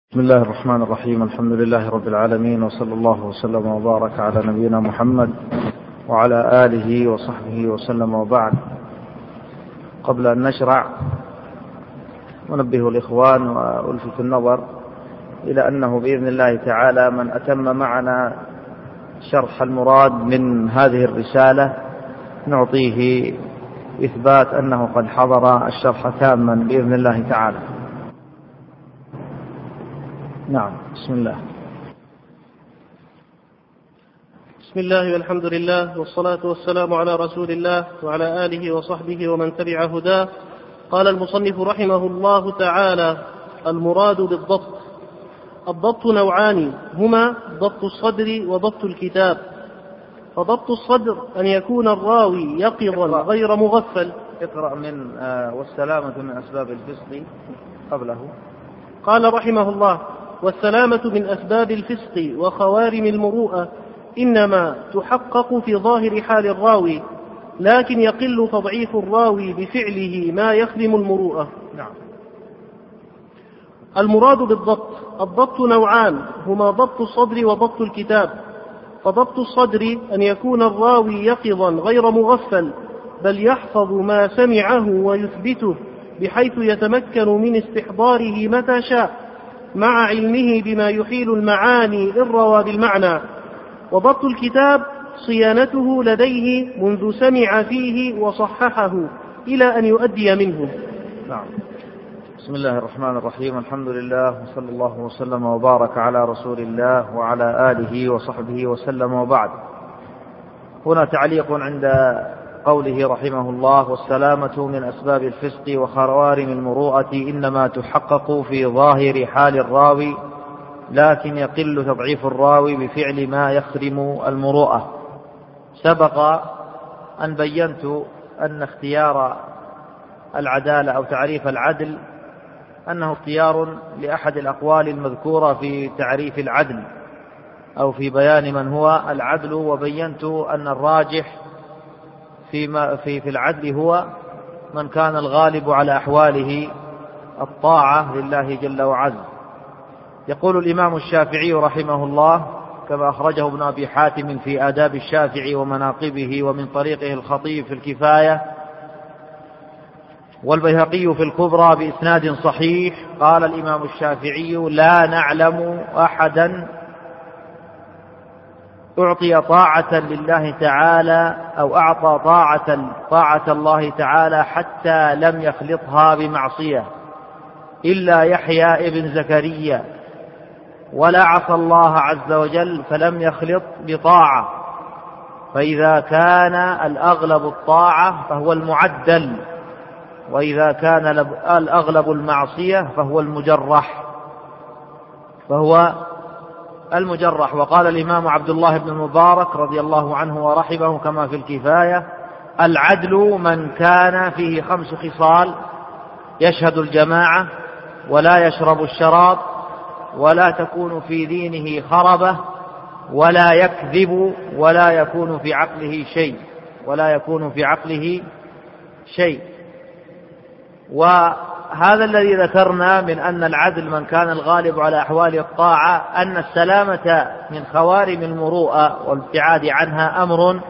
بسم الله الرحمن الرحيم. الحمد لله رب العالمين، وصلى الله وسلم وبارك على نبينا محمد وعلى آله وصحبه وسلم، وبعد. قبل أن نشرع ونبه الإخوان وألفت النظر إلى أنه بإذن الله تعالى من أتم معنا شرح المراد من هذه الرسالة نعطيه إثبات أنه قد حضر الشرح تاما بإذن الله تعالى. نعم. بسم الله. بسم الله والحمد لله والصلاة والسلام على رسول الله وعلى آله وصحبه ومن تبع هداه. قال المصنف رحمه الله تعالى: المراد بالضبط. الضبط نوعان، هما ضبط الصدر وضبط الكتاب. فضبط الصدر أن يكون الراوي يقظا غير مغفل. اقرأ من والسلامة من أسباب الفسق قبله. قال رحمه الله: والسلامة من أسباب الفسق وخوارم المروءة إنما تحقق في ظاهر حال الراوي، لكن يقل تضعيف الراوي بفعله ما يخدم المروءة. نعم. المراد بالضبط. الضبط نوعان، هما ضبط الصدر وضبط الكتاب. فضبط الصدر أن يكون الراوي يقظا غير مغفل، بل يحفظ ما سمعه ويثبته بحيث يتمكن من استحضاره متى شاء، مع علمه بما يحيل المعاني إن روى بالمعنى. وضبط الكتاب صيانته لديه منذ سمع فيه وصححه إلى أن يؤدي منه. نعم. بسم الله الرحمن الرحيم. الحمد لله، وصلى الله وسلم وبارك على رسول الله وعلى آله وصحبه وسلم، وبعد. هنا تعليق عند قوله رحمه الله: والسلامة من أسباب الفسق وخوارم المروءة إنما تحقق في ظاهر حال الراوي، لكن يقل تضعيف الراوي بفعل ما يخرم المروءة. سبق أن بينت أن اختيار العدالة أو تعريف العدل أنه اختيار لأحد الأقوال المذكورة في تعريف العدل أو في بيان من هو العدل، وبينت أن الراجح في العدل هو من كان الغالب على أحواله الطاعة لله جل وعز. يقول الإمام الشافعي رحمه الله كما أخرجه ابن أبي حاتم في آداب الشافعي ومناقبه، ومن طريقه الخطيب في الكفاية، والبيهقي في الكبرى بإسناد صحيح. قال الإمام الشافعي: لا نعلم أحدا أعطي طاعة لله تعالى أو أعطى طاعة الله تعالى حتى لم يخلطها بمعصية إلا يحيى ابن زكريا، ولا عصى الله عز وجل فلم يخلط بطاعة. فإذا كان الأغلب الطاعة فهو المعدل، وإذا كان الأغلب المعصية فهو المجرح. وقال الإمام عبد الله بن المبارك رضي الله عنه ورحمه كما في الكفاية: العدل من كان فيه 5 خصال: يشهد الجماعة، ولا يشرب الشراب، ولا تكون في دينه خربة، ولا يكذب، ولا يكون في عقله شيء. وهذا الذي ذكرنا من أن العدل من كان الغالب على أحوال الطاعة، أن السلامة من خوارم المروءة والابتعاد عنها أمر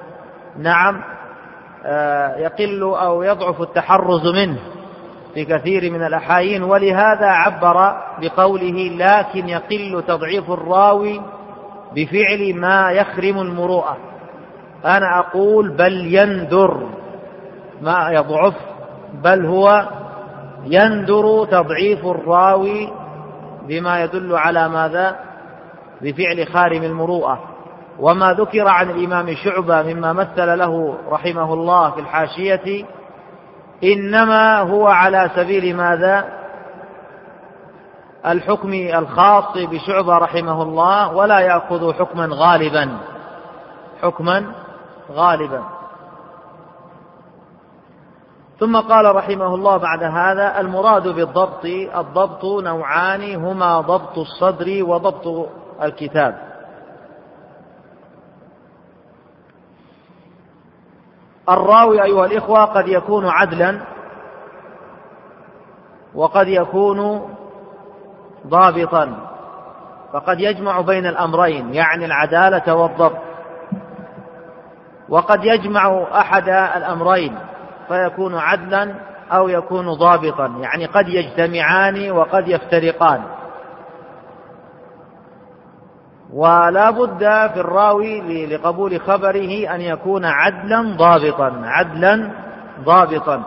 يقل أو يضعف التحرز منه في كثير من الأحايين، ولهذا عبر بقوله: لكن يقل تضعيف الراوي بفعل ما يخرم المروءة. أنا أقول بل يندر، ما يضعف، بل هو يندر تضعيف الراوي بما يدل على ماذا؟ بفعل خارم المروءة. وما ذكر عن الإمام شعبة مما مثل له رحمه الله في الحاشية إنما هو على سبيل ماذا؟ الحكم الخاص بشعبة رحمه الله، ولا يأخذ حكما غالبا. ثم قال رحمه الله بعد هذا: المراد بالضبط. الضبط نوعان، هما ضبط الصدر وضبط الكتاب. الراوي أيها الإخوة قد يكون عدلا، وقد يكون ضابطا، فقد يجمع بين الأمرين يعني العدالة والضبط، وقد يجمع أحد الأمرين فيكون عدلا أو يكون ضابطا، يعني قد يجتمعان وقد يفترقان. ولا بد في الراوي لقبول خبره أن يكون عدلا ضابطا.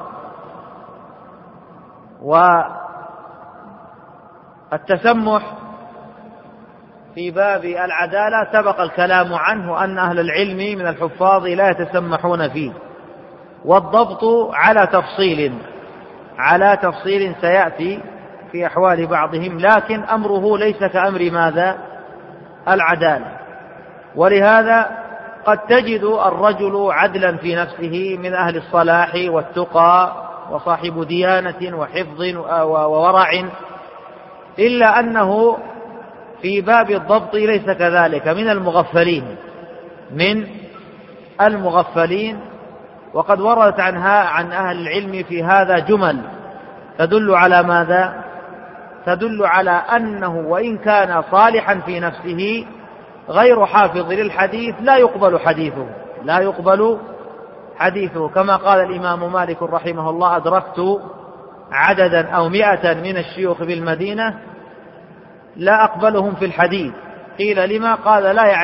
والتسمح في باب العدالة سبق الكلام عنه أن أهل العلم من الحفاظ لا يتسمحون فيه، والضبط على تفصيل سيأتي في أحوال بعضهم، لكن أمره ليس كأمر ماذا؟ العدالة. ولهذا قد تجد الرجل عدلا في نفسه من أهل الصلاح والتقى وصاحب ديانة وحفظ وورع، إلا أنه في باب الضبط ليس كذلك، من المغفلين. وقد وردت عن أهل العلم في هذا جمل تدل على ماذا؟ تدل على أنه وإن كان صالحا في نفسه غير حافظ للحديث لا يقبل حديثه، كما قال الإمام مالك رحمه الله: أدركت عددا أو 100 من الشيوخ بالمدينة لا أقبلهم في الحديث. قيل لما؟ قال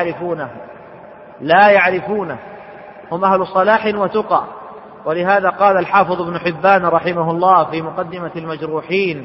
لا يعرفونه، هم أهل صلاح وتقى. ولهذا قال الحافظ ابن حبان رحمه الله في مقدمة المجروحين،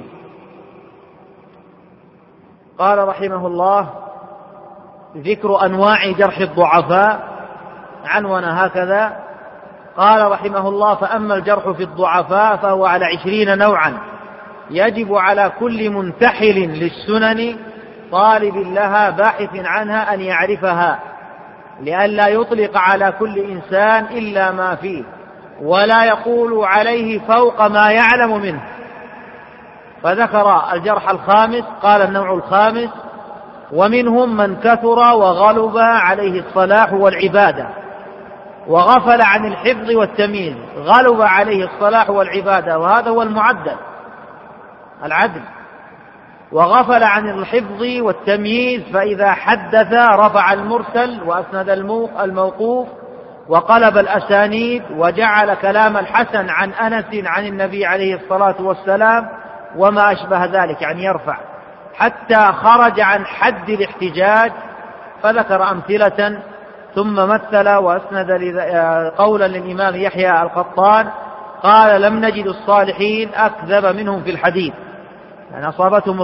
قال رحمه الله: ذكر أنواع جرح الضعفاء، عنون هكذا، قال رحمه الله: فأما الجرح في الضعفاء فهو على 20 نوعا، يجب على كل منتحل للسنن طالب لها باحث عنها أن يعرفها، لئلا يطلق على كل إنسان إلا ما فيه، ولا يقول عليه فوق ما يعلم منه. فذكر الجرح الخامس، قال النوع الخامس: ومنهم من كثر وغلب عليه الصلاح والعبادة وغفل عن الحفظ والتمييز. غلب عليه الصلاح والعبادة، وهذا هو العدل. وغفل عن الحفظ والتمييز، فإذا حدث رفع المرسل وأسند الموقوف وقلب الأسانيد، وجعل كلام الحسن عن أنس عن النبي عليه الصلاة والسلام وما أشبه ذلك، يعني يرفع، حتى خرج عن حد الاحتجاج. فذكر أمثلة، ثم مثل وأسند قولا للإمام يحيى القطان قال: لم نجد الصالحين أكذب منهم في الحديث، يعني أصابتهم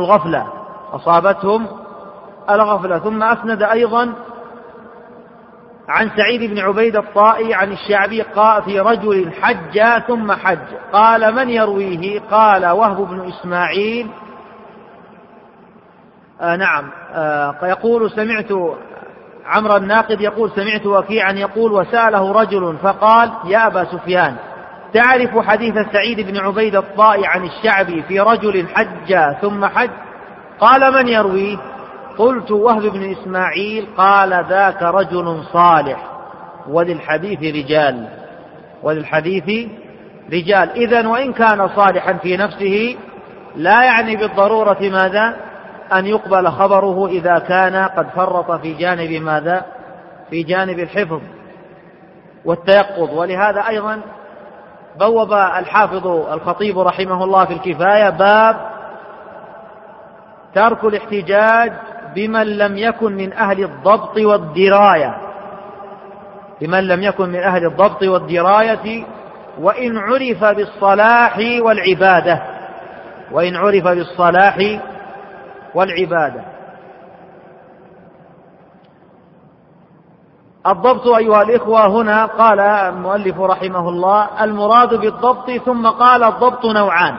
الغفلة. ثم أسند أيضا عن سعيد بن عبيد الطائي عن الشعبي قال: في رجل حج ثم حج، قال: من يرويه؟ قال: وهب بن إسماعيل. يقول: سمعت عمرو الناقد يقول: سمعت وكيعا يقول: وسأله رجل فقال: يا أبا سفيان، تعرف حديث سعيد بن عبيد الطائي عن الشعبي في رجل حج ثم حج؟ قال: من يرويه؟ قلت: وهب بن إسماعيل. قال: ذاك رجل صالح وللحديث رجال. إذن وإن كان صالحا في نفسه لا يعني بالضرورة ماذا؟ أن يقبل خبره إذا كان قد فرط في جانب ماذا؟ في جانب الحفظ والتيقظ. ولهذا أيضا بوب الحافظ الخطيب رحمه الله في الكفاية باب ترك الاحتجاج بمن لم يكن من أهل الضبط والدراية، وإن عرف بالصلاح والعبادة. الضبط أيها الإخوة، هنا قال المؤلف رحمه الله: المراد بالضبط، ثم قال: الضبط نوعان.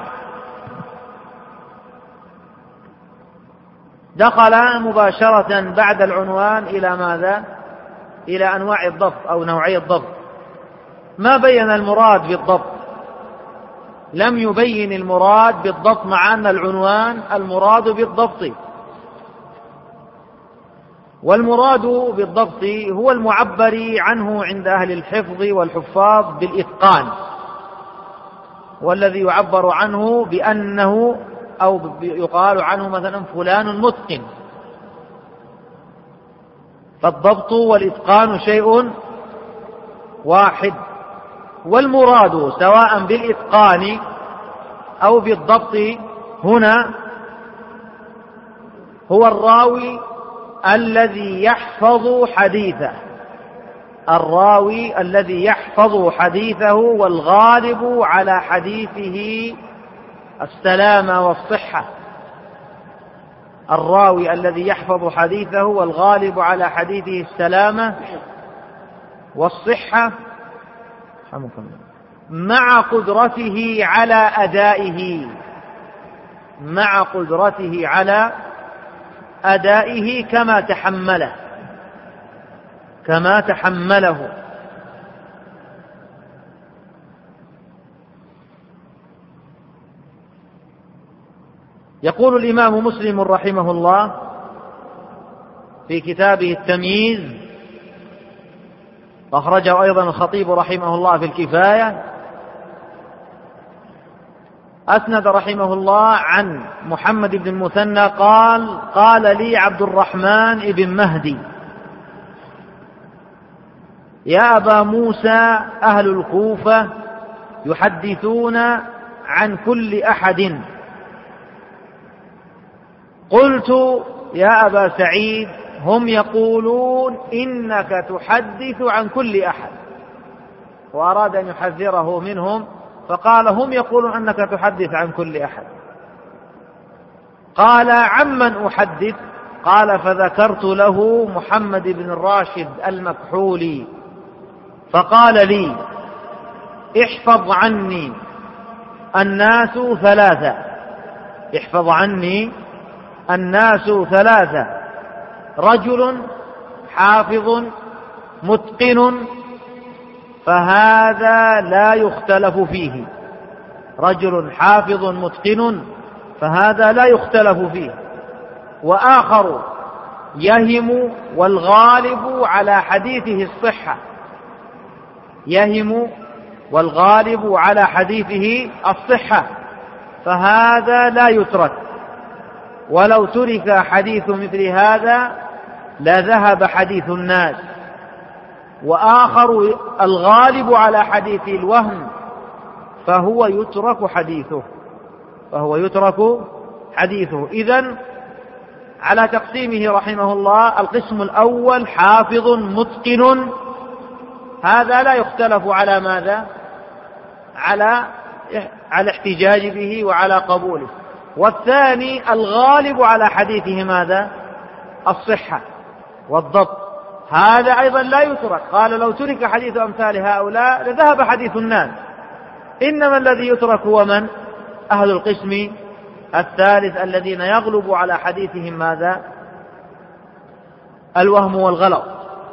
دخل مباشرة بعد العنوان إلى ماذا؟ إلى أنواع الضبط أو نوعي الضبط. ما بين المراد بالضبط، لم يبين المراد بالضبط، مع أن العنوان المراد بالضبط. والمراد بالضبط هو المعبر عنه عند أهل الحفظ والحفاظ بالإتقان، والذي يعبر عنه بأنه أو يقال عنه مثلا فلان متقن. فالضبط والإتقان شيء واحد، والمراد سواء بالإتقان أو بالضبط هنا هو الراوي الذي يحفظ حديثه، الراوي الذي يحفظ حديثه، والغالب على حديثه السلامة والصحة. الراوي الذي يحفظ حديثه والغالب على حديثه السلامة والصحة مع قدرته على أدائه، مع قدرته على أدائه كما تحمله. يقول الإمام مسلم رحمه الله في كتابه التمييز، أخرجه أيضا الخطيب رحمه الله في الكفاية، أسند رحمه الله عن محمد بن المثنى قال لي عبد الرحمن بن مهدي: يا أبا موسى، أهل الكوفة يحدثون عن كل أحد. قلت: يا أبا سعيد، هم يقولون إنك تحدث عن كل أحد. وأراد أن يحذره منهم فقال: هم يقولون أنك تحدث عن كل أحد. قال: عمن أحدث؟ قال: فذكرت له محمد بن الراشد المكحولي، فقال لي: احفظ عني الناس ثلاثة، احفظ عني الناس ثلاثة: رجل حافظ متقن فهذا لا يختلف فيه، رجل حافظ متقن فهذا لا يختلف فيه، وآخر يهم والغالب على حديثه الصحة، يهم والغالب على حديثه الصحة فهذا لا يترك، ولو ترك حديث مثل هذا لذهب حديث الناس. وآخر الغالب على حديث الوهم فهو يترك حديثه. إذن على تقسيمه رحمه الله: القسم الأول حافظ متقن، هذا لا يختلف على ماذا؟ على الاحتجاج به وعلى قبوله. والثاني الغالب على حديثه ماذا؟ الصحة والضبط، هذا أيضا لا يترك. قال: لو ترك حديث أمثال هؤلاء لذهب حديث الناس. إنما الذي يترك هو من؟ أهل القسم الثالث الذين يغلب على حديثهم ماذا؟ الوهم والغلط.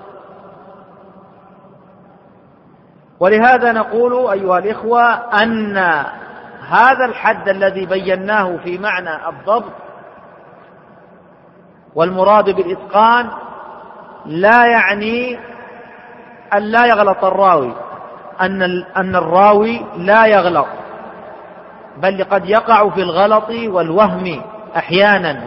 ولهذا نقول أيها الإخوة أن هذا الحد الذي بيناه في معنى الضبط والمراد بالإتقان لا يعني أن لا يغلط الراوي، أن الراوي لا يغلط، بل قد يقع في الغلط والوهم أحيانا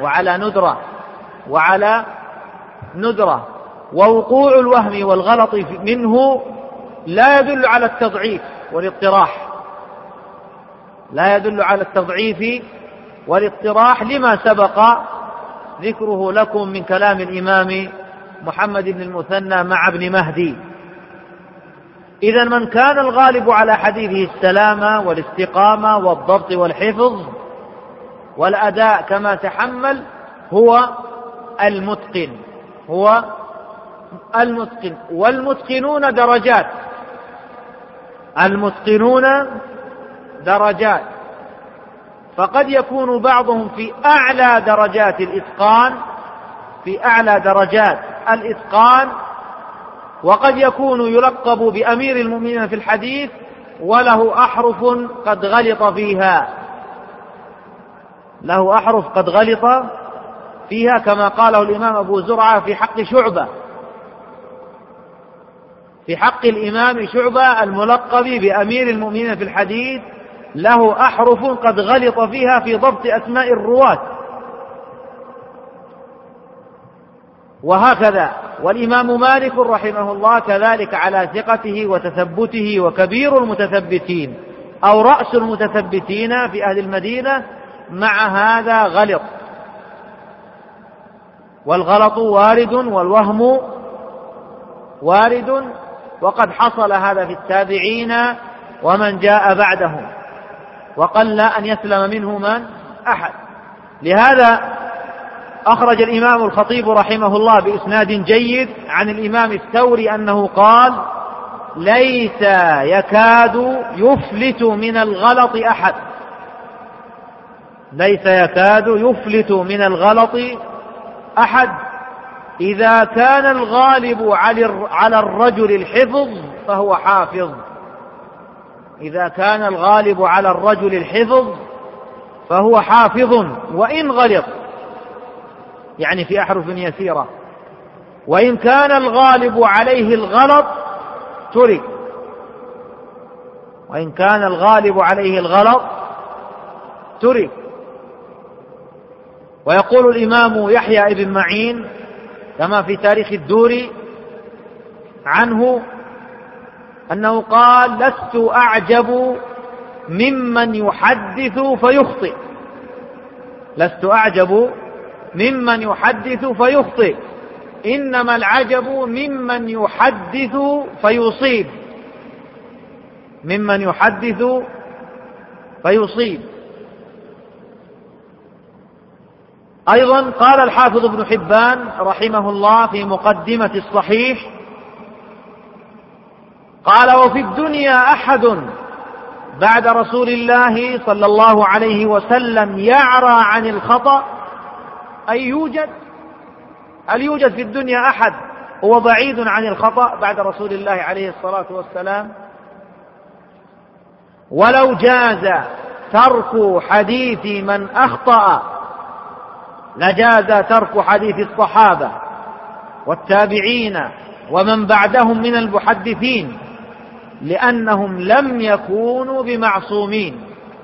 وعلى ندرة. ووقوع الوهم والغلط منه لا يدل على التضعيف والاضطراح، لا يدل على التضعيف والاضطراح، لما سبق ذكره لكم من كلام الإمام محمد بن المثنى مع ابن مهدي. إذن من كان الغالب على حديثه السلامة والاستقامة والضبط والحفظ والأداء كما تحمل هو المتقن، والمتقنون درجات، المتقنون درجات، فقد يكون بعضهم في أعلى درجات الإتقان، وقد يكون يلقب بأمير المؤمنين في الحديث وله أحرف قد غلط فيها، كما قاله الإمام أبو زرعة في حق شعبة، في حق الإمام شعبة الملقب بأمير المؤمنين في الحديث، له أحرف قد غلط فيها في ضبط أسماء الرواة. وهكذا والإمام مالك رحمه الله كذلك على ثقته وتثبته، وكبير المتثبتين أو رأس المتثبتين في أهل المدينة مع هذا غلط. والغلط وارد والوهم وارد، وقد حصل هذا في التابعين ومن جاء بعدهم، وقل أن يسلم منه من أحد. لهذا أخرج الإمام الخطيب رحمه الله بإسناد جيد عن الإمام الثوري أنه قال: ليس يكاد يفلت من الغلط أحد، ليس يكاد يفلت من الغلط أحد إذا كان الغالب على الرجل الحفظ فهو حافظ، إذا كان الغالب على الرجل الحفظ فهو حافظ وإن غلط، يعني في أحرف يسيرة. وإن كان الغالب عليه الغلط ترك، وإن كان الغالب عليه الغلط ترك. ويقول الإمام يحيى بن معين كما في تاريخ الدوري عنه أنه قال: لست أعجب ممن يحدث فيخطئ، لست أعجب ممن يحدث فيخطئ، إنما العجب ممن يحدث فيصيب، ممن يحدث فيصيب. أيضا قال الحافظ ابن حبان رحمه الله في مقدمة الصحيح، قال: وفي الدنيا أحد بعد رسول الله صلى الله عليه وسلم يعرى عن الخطأ؟ أي يوجد، هل يوجد في الدنيا أحد هو بعيد عن الخطأ بعد رسول الله عليه الصلاة والسلام؟ ولو جاز ترك حديث من أخطأ لجاز ترك حديث الصحابة والتابعين ومن بعدهم من المحدثين، لأنهم لم يكونوا بمعصومين،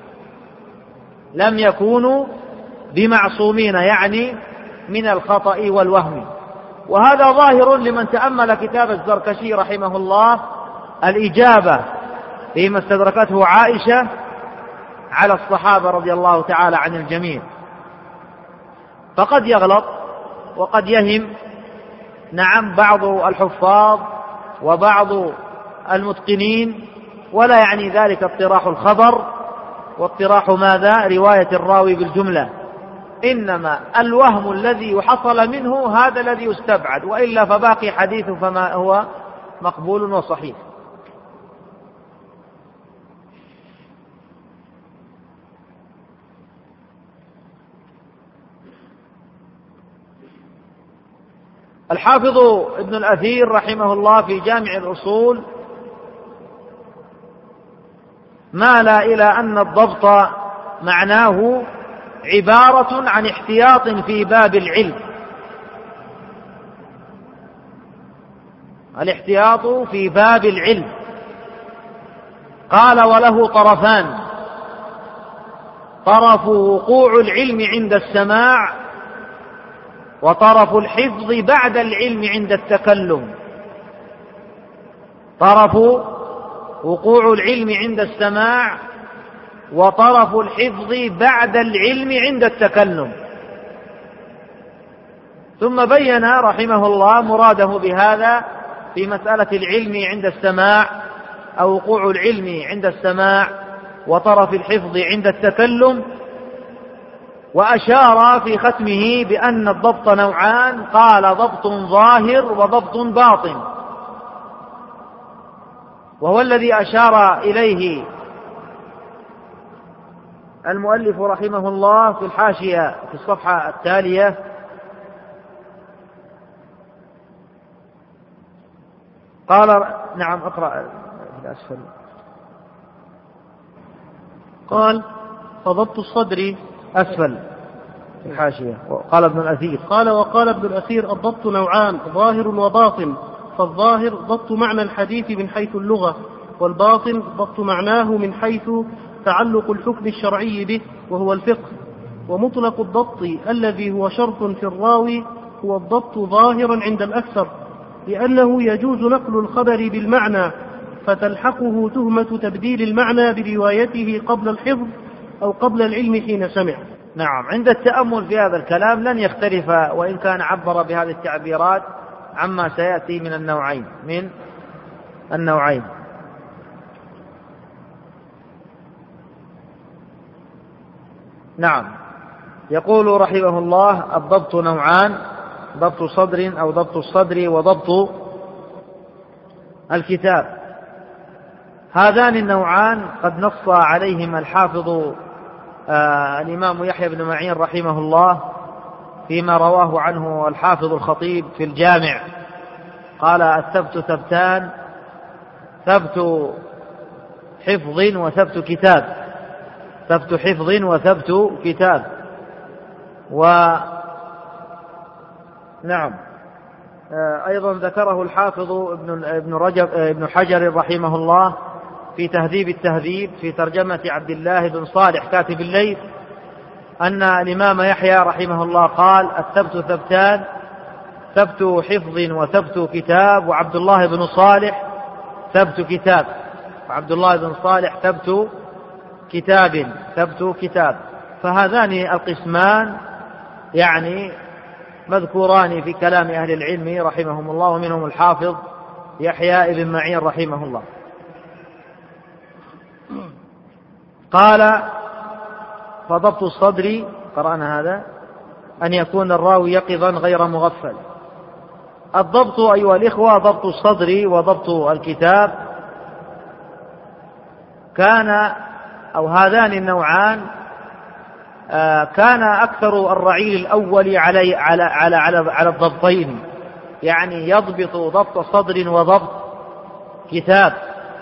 لم يكونوا بمعصومين يعني من الخطأ والوهم. وهذا ظاهر لمن تأمل كتاب الزركشي رحمه الله الإجابة فيما استدركته عائشة على الصحابة رضي الله تعالى عن الجميع. فقد يغلط وقد يهم، نعم، بعض الحفاظ وبعض المتقنين، ولا يعني ذلك اطراح الخبر واطراح ماذا؟ رواية الراوي بالجملة، إنما الوهم الذي حصل منه هذا الذي يستبعد، وإلا فباقي حديثه فما هو مقبول وصحيح. الحافظ ابن الأثير رحمه الله في جامع الأصول مال إلى أن الضبط معناه عبارة عن احتياط في باب العلم، الاحتياط في باب العلم. قال: وله طرفان: طرف وقوع العلم عند السماع، وطرف الحفظ بعد العلم عند التكلم. طرف وقوع العلم عند السماع، وطرف الحفظ بعد العلم عند التكلم. ثم بين رحمه الله مراده بهذا في مسألة العلم عند السماع أو وقوع العلم عند السماع وطرف الحفظ عند التكلم، وأشار في ختمه بأن الضبط نوعان، قال: ضبط ظاهر وضبط باطن، وهو الذي أشار إليه المؤلف رحمه الله في الحاشية في الصفحة التالية. قال: نعم، اقرأ في الأسفل. قال: فضبط الصدر أسفل في الحاشية. قال ابن الأثير: وقال ابن الأثير: الضبط نوعان، ظاهر وباطن. فالظاهر ضبط معنى الحديث من حيث اللغة، والباطن ضبط معناه من حيث تعلق الحكم الشرعي به وهو الفقه. ومطلق الضبط الذي هو شرط في الراوي هو الضبط ظاهرا عند الأكثر، لأنه يجوز نقل الخبر بالمعنى فتلحقه تهمة تبديل المعنى بروايته قبل الحفظ أو قبل العلم حين سمع. نعم، عند التأمل في هذا الكلام لن يختلف وإن كان عبر بهذه التعبيرات عما سيأتي من النوعين. نعم، يقول رحمه الله: الضبط نوعان: ضبط صدر أو ضبط الصدر وضبط الكتاب. هذان النوعان قد نص عليهما الحافظ الإمام يحيى بن معين رحمه الله فيما رواه عنه الحافظ الخطيب في الجامع، قال: الثبت ثبتان: ثبت حفظ وثبت كتاب. ثبت حفظ وثبت كتاب. نعم، أيضا ذكره الحافظ ابن حجر رحمه الله في تهذيب التهذيب في ترجمة عبد الله بن صالح كاتب الليث أن الإمام يحيى رحمه الله قال: الثبت ثبتان: ثبت حفظ وثبت كتاب. وعبد الله بن صالح ثبت كتاب. وعبد الله بن صالح ثبت كتاب. فهذان القسمان يعني مذكوران في كلام أهل العلم رحمهم الله، ومنهم الحافظ يحيى بن معين رحمه الله. قال: فضبط الصدر، قرأنا هذا، أن يكون الراوي يقظا غير مغفل. الضبط أيها الإخوة، ضبط الصدر وضبط الكتاب، هذان النوعان كان أكثر الرعيل الأول على الضبطين، يعني يضبط ضبط صدر وضبط كتاب،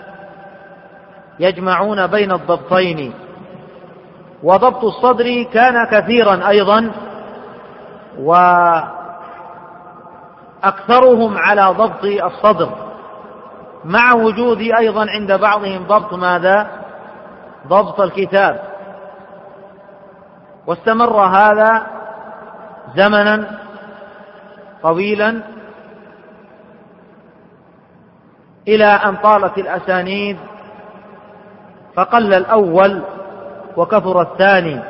يجمعون بين الضبطين. وضبط الصدر كان كثيرا أيضا، وأكثرهم على ضبط الصدر، مع وجود أيضا عند بعضهم ضبط ماذا؟ ضبط الكتاب. واستمر هذا زمنا طويلا إلى أن طالت الأسانيد فقل الأول وكثر الثاني.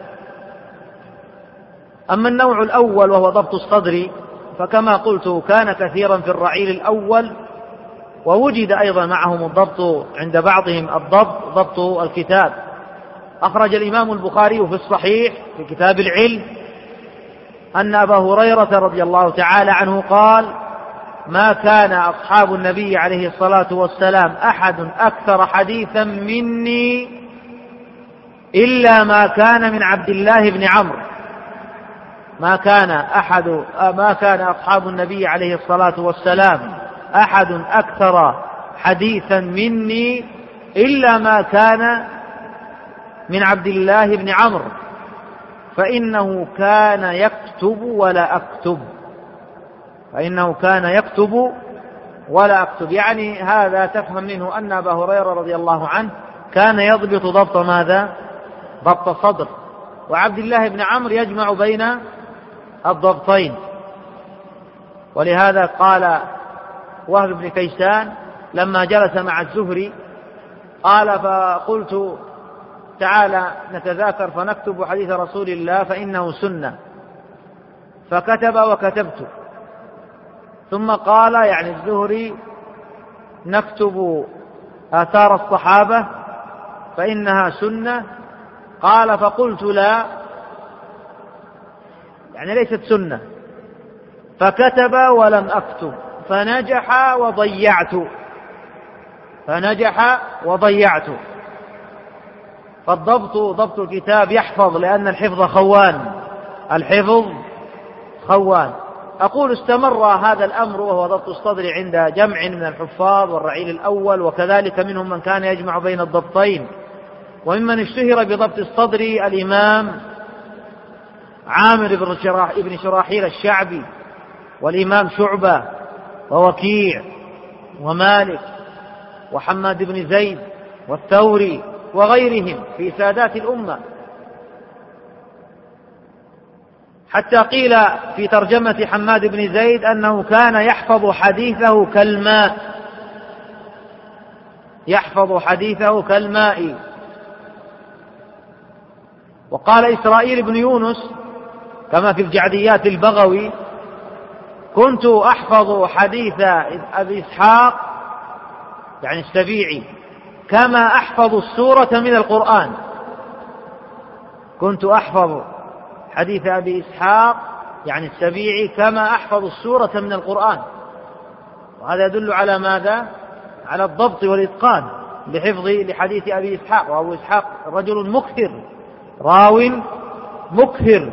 أما النوع الأول وهو ضبط الصدر فكما قلت كان كثيرا في الرعيل الأول، ووجد أيضا معهم الضبط عند بعضهم ضبط الكتاب. أخرج الإمام البخاري في الصحيح في كتاب العلم أن أبا هريرة رضي الله تعالى عنه قال: ما كان أصحاب النبي عليه الصلاة والسلام أحد أكثر حديثا مني إلا ما كان من عبد الله بن عمرو. ما كان أصحاب النبي عليه الصلاة والسلام أحد أكثر حديثا مني إلا ما كان من عبد الله بن عمرو، فإنه كان يكتب ولا أكتب. يعني هذا تفهم منه أن أبا هريرة رضي الله عنه كان يضبط ضبط ماذا؟ ضبط صدر. وعبد الله بن عمرو يجمع بين الضبطين. ولهذا قال وهب بن كيسان لما جلس مع الزهري قال: فقلت تعالى نتذاكر فنكتب حديث رسول الله فإنه سنة، فكتب وكتبت. ثم قال يعني الزهري: نكتب آثار الصحابة فإنها سنة. قال: فقلت لا، يعني ليست سنة. فكتب ولم أكتب فنجح وضيعت. فالضبط ضبط الكتاب يحفظ، لأن الحفظ خوان. أقول استمر هذا الأمر وهو ضبط الصدر عند جمع من الحفاظ والرعيل الأول، وكذلك منهم من كان يجمع بين الضبطين. وممن اشتهر بضبط الصدر الإمام عامر بن شراحيل الشعبي، والإمام شعبة، ووكيع، ومالك، وحماد بن زيد، والثوري، وغيرهم في سادات الأمة، حتى قيل في ترجمة حماد بن زيد أنه كان يحفظ حديثه كالماء، يحفظ حديثه كالماء. وقال إسرائيل بن يونس كما في الجعديات البغوي: كنت أحفظ حديث أبي إسحاق يعني السبيعي كما أحفظ السورة من القرآن. كنت أحفظ حديث أبي إسحاق يعني السبيعي كما أحفظ السورة من القرآن. وهذا يدل على ماذا؟ على الضبط والإتقان لحديث أبي إسحاق. وأبو إسحاق رجل مكثر، راو مكثر.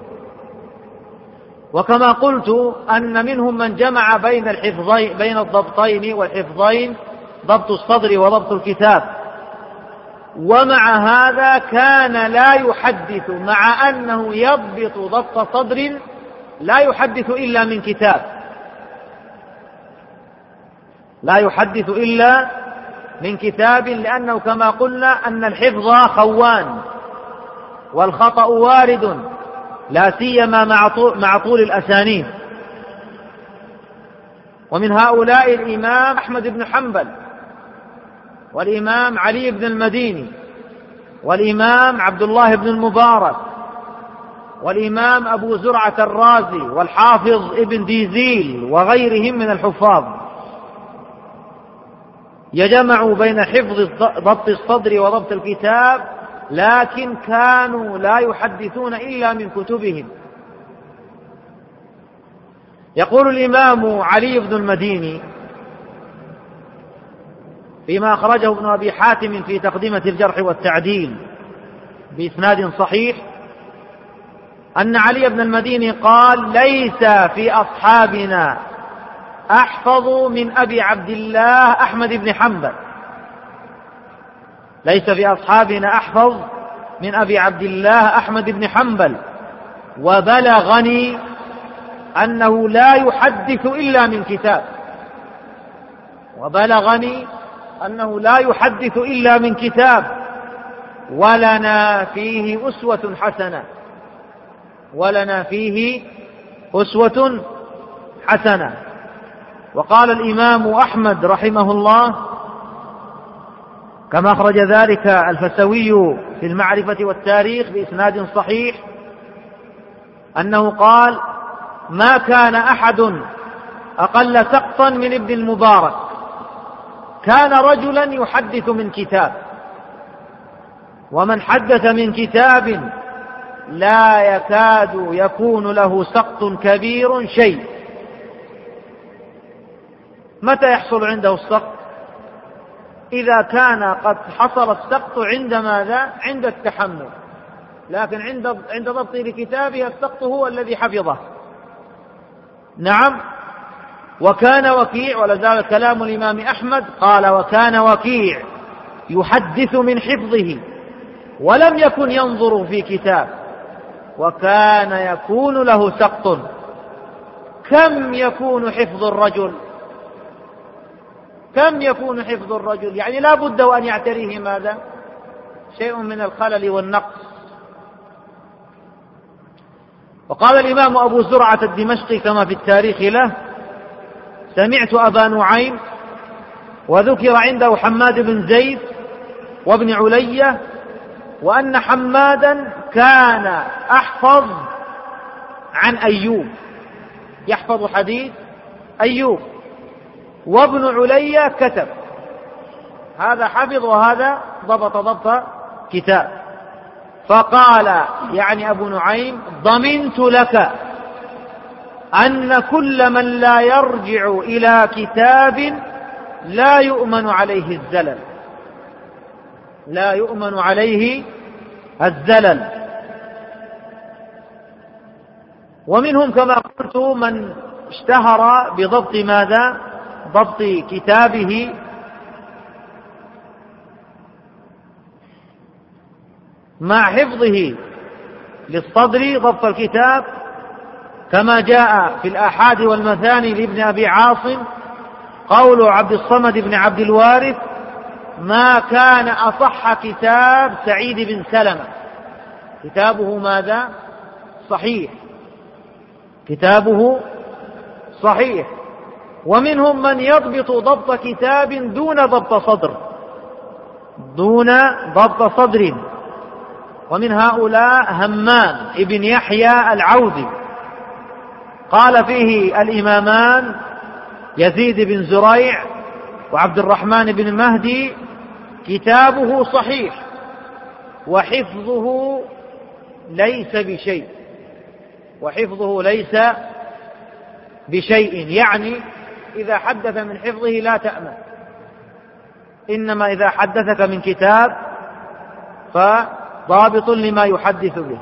وكما قلت أن منهم من جمع بين الضبطين والحفظين، ضبط الصدر وضبط الكتاب، ومع هذا كان لا يحدث، مع أنه يضبط ضبط صدر لا يحدث إلا من كتاب، لا يحدث إلا من كتاب، لأنه كما قلنا أن الحفظ خوان والخطأ وارد، لا سيما مع طول الأسانيد. ومن هؤلاء الإمام أحمد بن حنبل، والإمام علي بن المديني، والإمام عبد الله بن المبارك، والإمام أبو زرعة الرازي، والحافظ ابن ديزيل، وغيرهم من الحفاظ، يجمعوا بين حفظ ضبط الصدر وضبط الكتاب، لكن كانوا لا يحدثون إلا من كتبهم. يقول الإمام علي بن المديني فيما أخرجه ابن أبي حاتم في تقدمة الجرح والتعديل بإسناد صحيح أن علي بن المديني قال: ليس في أصحابنا أحفظ من أبي عبد الله أحمد بن حنبل، ليس في أصحابنا أحفظ من أبي عبد الله أحمد بن حنبل، وبلغني أنه لا يحدث إلا من كتاب، وبلغني أنه لا يحدث إلا من كتاب، ولنا فيه أسوة حسنة، ولنا فيه أسوة حسنة. وقال الإمام أحمد رحمه الله كما أخرج ذلك الفسوي في المعرفة والتاريخ بإسناد صحيح أنه قال: ما كان أحد أقل سقطا من ابن المبارك، كان رجلا يحدث من كتاب، ومن حدث من كتاب لا يكاد يكون له سقط كبير شيء. متى يحصل عنده السقط؟ إذا كان قد حصل السقط عند ماذا؟ عند التحمل، لكن عند ضبطه لكتابه السقط هو الذي حفظه. نعم. وكان وكيع، ولا زال كلام الإمام أحمد، قال: وكان وكيع يحدث من حفظه ولم يكن ينظر في كتاب، وكان يكون له سقط. كم يكون حفظ الرجل؟ كم يكون حفظ الرجل؟ يعني لا بد وأن يعتريه ماذا؟ شيء من الخلل والنقص. وقال الإمام أبو زرعة الدمشقي كما في التاريخ له: سمعت أبا نعيم وذكر عنده حماد بن زيد وابن علية، وأن حمادا كان أحفظ عن أيوب، يحفظ حديث أيوب، وابن علية كتب، هذا حفظ وهذا ضبط ضبط كتاب. فقال يعني أبو نعيم: ضمنت لك أن كل من لا يرجع إلى كتاب لا يؤمن عليه الزلل، لا يؤمن عليه الزلل. ومنهم كما قلت من اشتهر بضبط ماذا؟ ضبط كتابه مع حفظه للصدر ضبط الكتاب، كما جاء في الآحاد والمثاني لابن أبي عاصم قول عبد الصمد بن عبد الوارث: ما كان أصح كتاب سعيد بن سلمة، كتابه ماذا؟ صحيح، كتابه صحيح. ومنهم من يضبط ضبط كتاب دون ضبط صدر، دون ضبط صدر، ومن هؤلاء همام ابن يحيى العوذي، قال فيه الإمامان يزيد بن زريع وعبد الرحمن بن مهدي: كتابه صحيح وحفظه ليس بشيء، وحفظه ليس بشيء، يعني إذا حدث من حفظه لا تأمن، إنما إذا حدثك من كتاب فضابط لما يحدث به.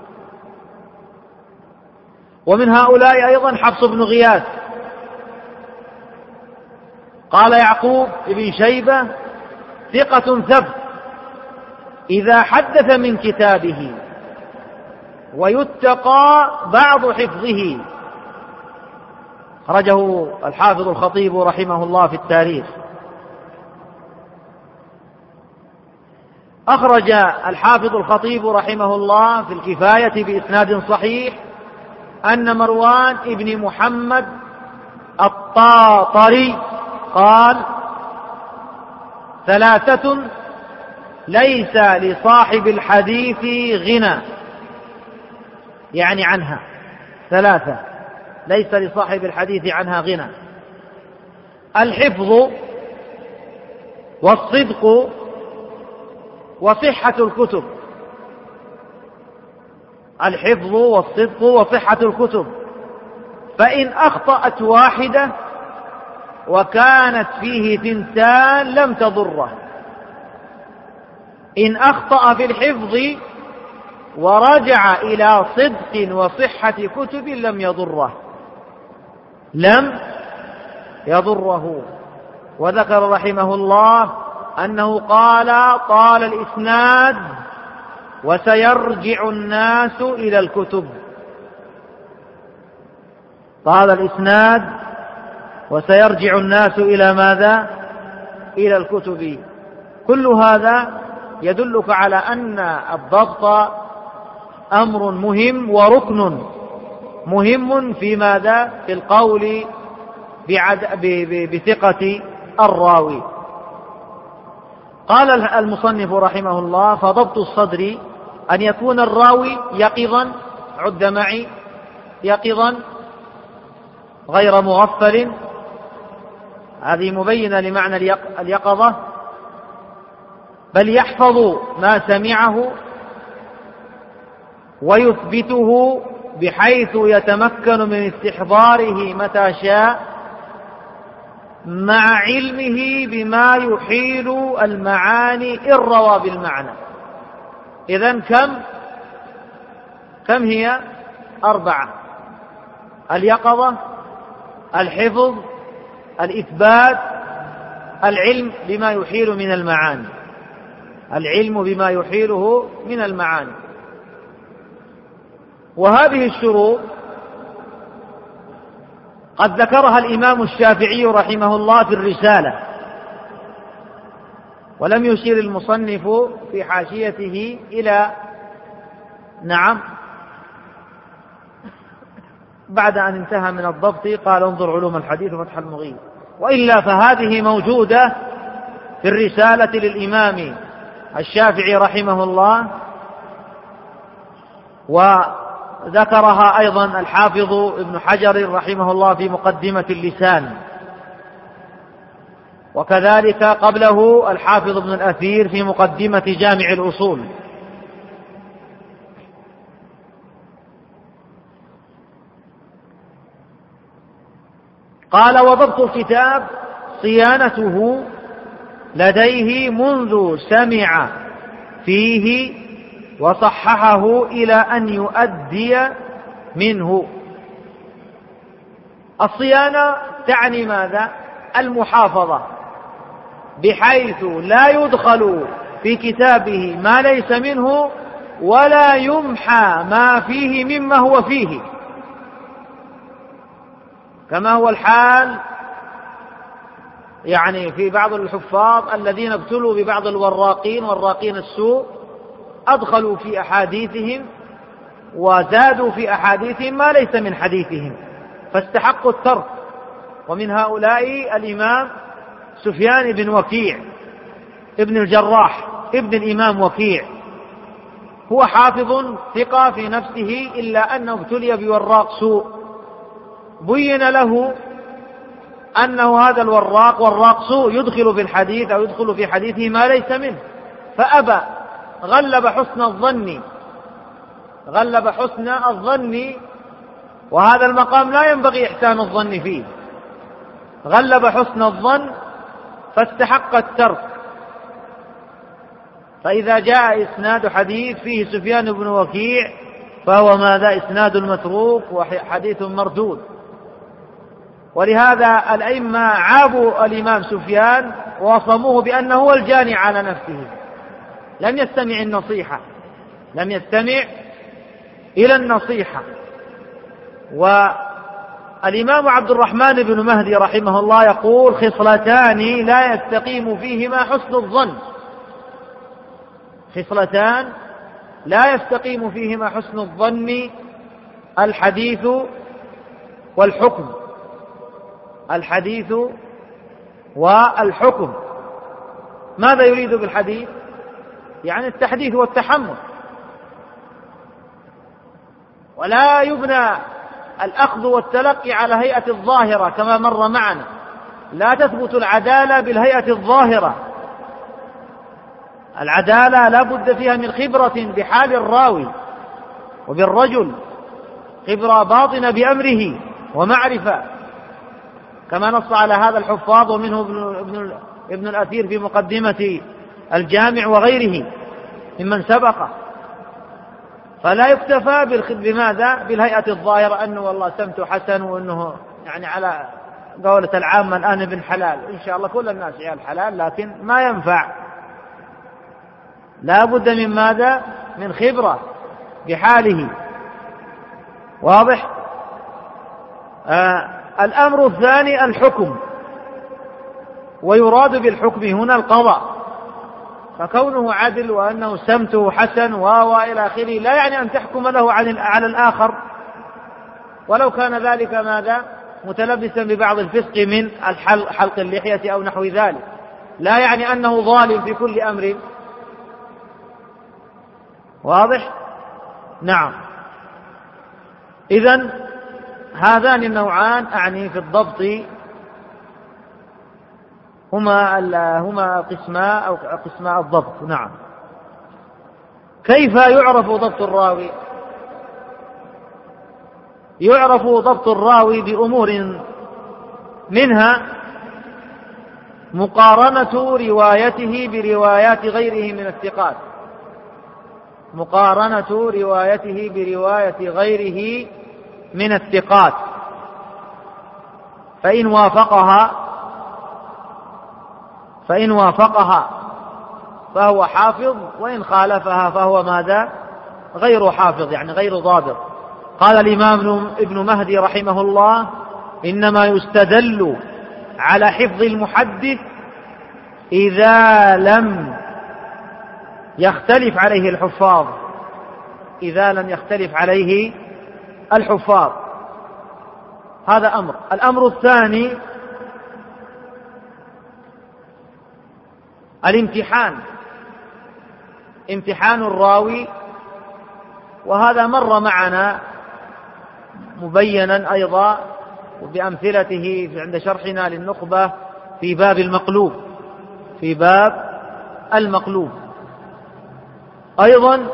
ومن هؤلاء أيضا حفص بن غياث، قال يعقوب بن شيبة: ثقة ثبت إذا حدث من كتابه ويتقى بعض حفظه. خرجه الحافظ الخطيب رحمه الله في التاريخ. أخرج الحافظ الخطيب رحمه الله في الكفاية بإسناد صحيح أن مروان ابن محمد الطاطري قال: ثلاثة ليس لصاحب الحديث غنى، يعني عنها، ثلاثة ليس لصاحب الحديث عنها غنى: الحفظ والصدق وصحة الكتب. الحفظ والصدق وصحة الكتب، فإن أخطأت واحدة وكانت فيه ثنتان لم تضره. إن أخطأ في الحفظ ورجع إلى صدق وصحة كتب لم يضره، لم يضره. وذكر رحمه الله أنه قال: طال الإسناد وسيرجع الناس إلى الكتب. طال الإسناد وسيرجع الناس إلى ماذا؟ إلى الكتب. كل هذا يدلك على أن الضبط أمر مهم وركن مهم في ماذا؟ في القول بثقة الراوي. قال المصنف رحمه الله: فضبط الصدر أن يكون الراوي يقظا، عد معي، يقظا غير مغفل، هذه مبينة لمعنى اليقظة، بل يحفظ ما سمعه ويثبته بحيث يتمكن من استحضاره متى شاء، مع علمه بما يحيل المعاني إن روى بالمعنى. إذن كم هي؟ 4: اليقظة، الحفظ، الإثبات، العلم بما يحيل من المعاني، العلم بما يحيله من المعاني. وهذه الشروط قد ذكرها الإمام الشافعي رحمه الله في الرسالة، ولم يشير المصنف في حاشيته إلى بعد أن انتهى من الضبط قال: انظر علوم الحديث وفتح المغيث. وإلا فهذه موجودة في الرسالة للإمام الشافعي رحمه الله، وذكرها أيضا الحافظ ابن حجر رحمه الله في مقدمة اللسان، وكذلك قبله الحافظ ابن الأثير في مقدمة جامع الأصول. قال: وضبط الكتاب صيانته لديه منذ سمع فيه وصححه إلى أن يؤدي منه. الصيانة تعني ماذا؟ المحافظة، بحيث لا يدخل في كتابه ما ليس منه ولا يمحى ما فيه مما هو فيه، كما هو الحال يعني في بعض الحفاظ الذين ابتلوا ببعض والراقين السوء، أدخلوا في أحاديثهم وزادوا في أحاديثهم ما ليس من حديثهم فاستحقوا الترك. ومن هؤلاء الإمام سفيان بن وكيع ابن الجراح ابن الإمام وكيع، هو حافظ ثقة في نفسه إلا أنه ابتلي بوراق سوء، بين له أنه هذا وراق سوء يدخل في الحديث أو يدخل في حديثه ما ليس منه، فأبى، غلب حسن الظن، وهذا المقام لا ينبغي إحسان الظن فيه، غلب حسن الظن فاستحق الترك. فإذا جاء إسناد حديث فيه سفيان بن وكيع فهو ماذا؟ إسناد متروك وحديث مردود. ولهذا الأئمة عابوا الإمام سفيان ووصموه بأنه هو الجاني على نفسه، لم يستمع إلى النصيحة. والإمام عبد الرحمن بن مهدي رحمه الله يقول: خصلتان لا يستقيم فيهما حسن الظن، خصلتان لا يستقيم فيهما حسن الظن: الحديث والحكم. الحديث والحكم. ماذا يريد بالحديث؟ يعني التحديث والتحمل. ولا يبنى الأخذ والتلقي على هيئة الظاهرة كما مر معنا، لا تثبت العدالة بالهيئة الظاهرة، العدالة لا بد فيها من خبرة بحال الراوي وبالرجل، خبرة باطنة بأمره ومعرفة، كما نص على هذا الحفاظ، ومنه ابن الأثير في مقدمة الجامع وغيره ممن سبقه. فلا يكتفى بماذا؟ بالهيئة الظاهرة، أنه والله سمته حسن، وأنه يعني على قولة العامة الآن ابن حلال، إن شاء الله كل الناس عيال حلال، لكن ما ينفع، لا بد من ماذا؟ من خبرة بحاله. واضح؟ الأمر الثاني الحكم، ويراد بالحكم هنا القضاء، فكونه عدل وأنه سمته حسن وإلى آخره لا يعني أن تحكم له على الآخر، ولو كان ذلك ماذا؟ متلبسا ببعض الفسق من حلق اللحية أو نحو ذلك، لا يعني أنه ظالم في كل أمر. واضح؟ نعم. إذن هذان النوعان أعني في الضبط هما قسماء الضبط. نعم. كيف يعرف ضبط الراوي؟ يعرف ضبط الراوي بأمور، منها مقارنة روايته بروايات غيره من الثقات، مقارنة روايته برواية غيره من الثقات، فإن وافقها فهو حافظ، وإن خالفها فهو ماذا؟ غير حافظ، يعني غير ضابط. قال الإمام ابن مهدي رحمه الله: إنما يستدل على حفظ المحدث إذا لم يختلف عليه الحفاظ، هذا أمر. الأمر الثاني امتحان الراوي، وهذا مر معنا مبينا أيضا بأمثلته عند شرحنا للنخبة في باب المقلوب. أيضا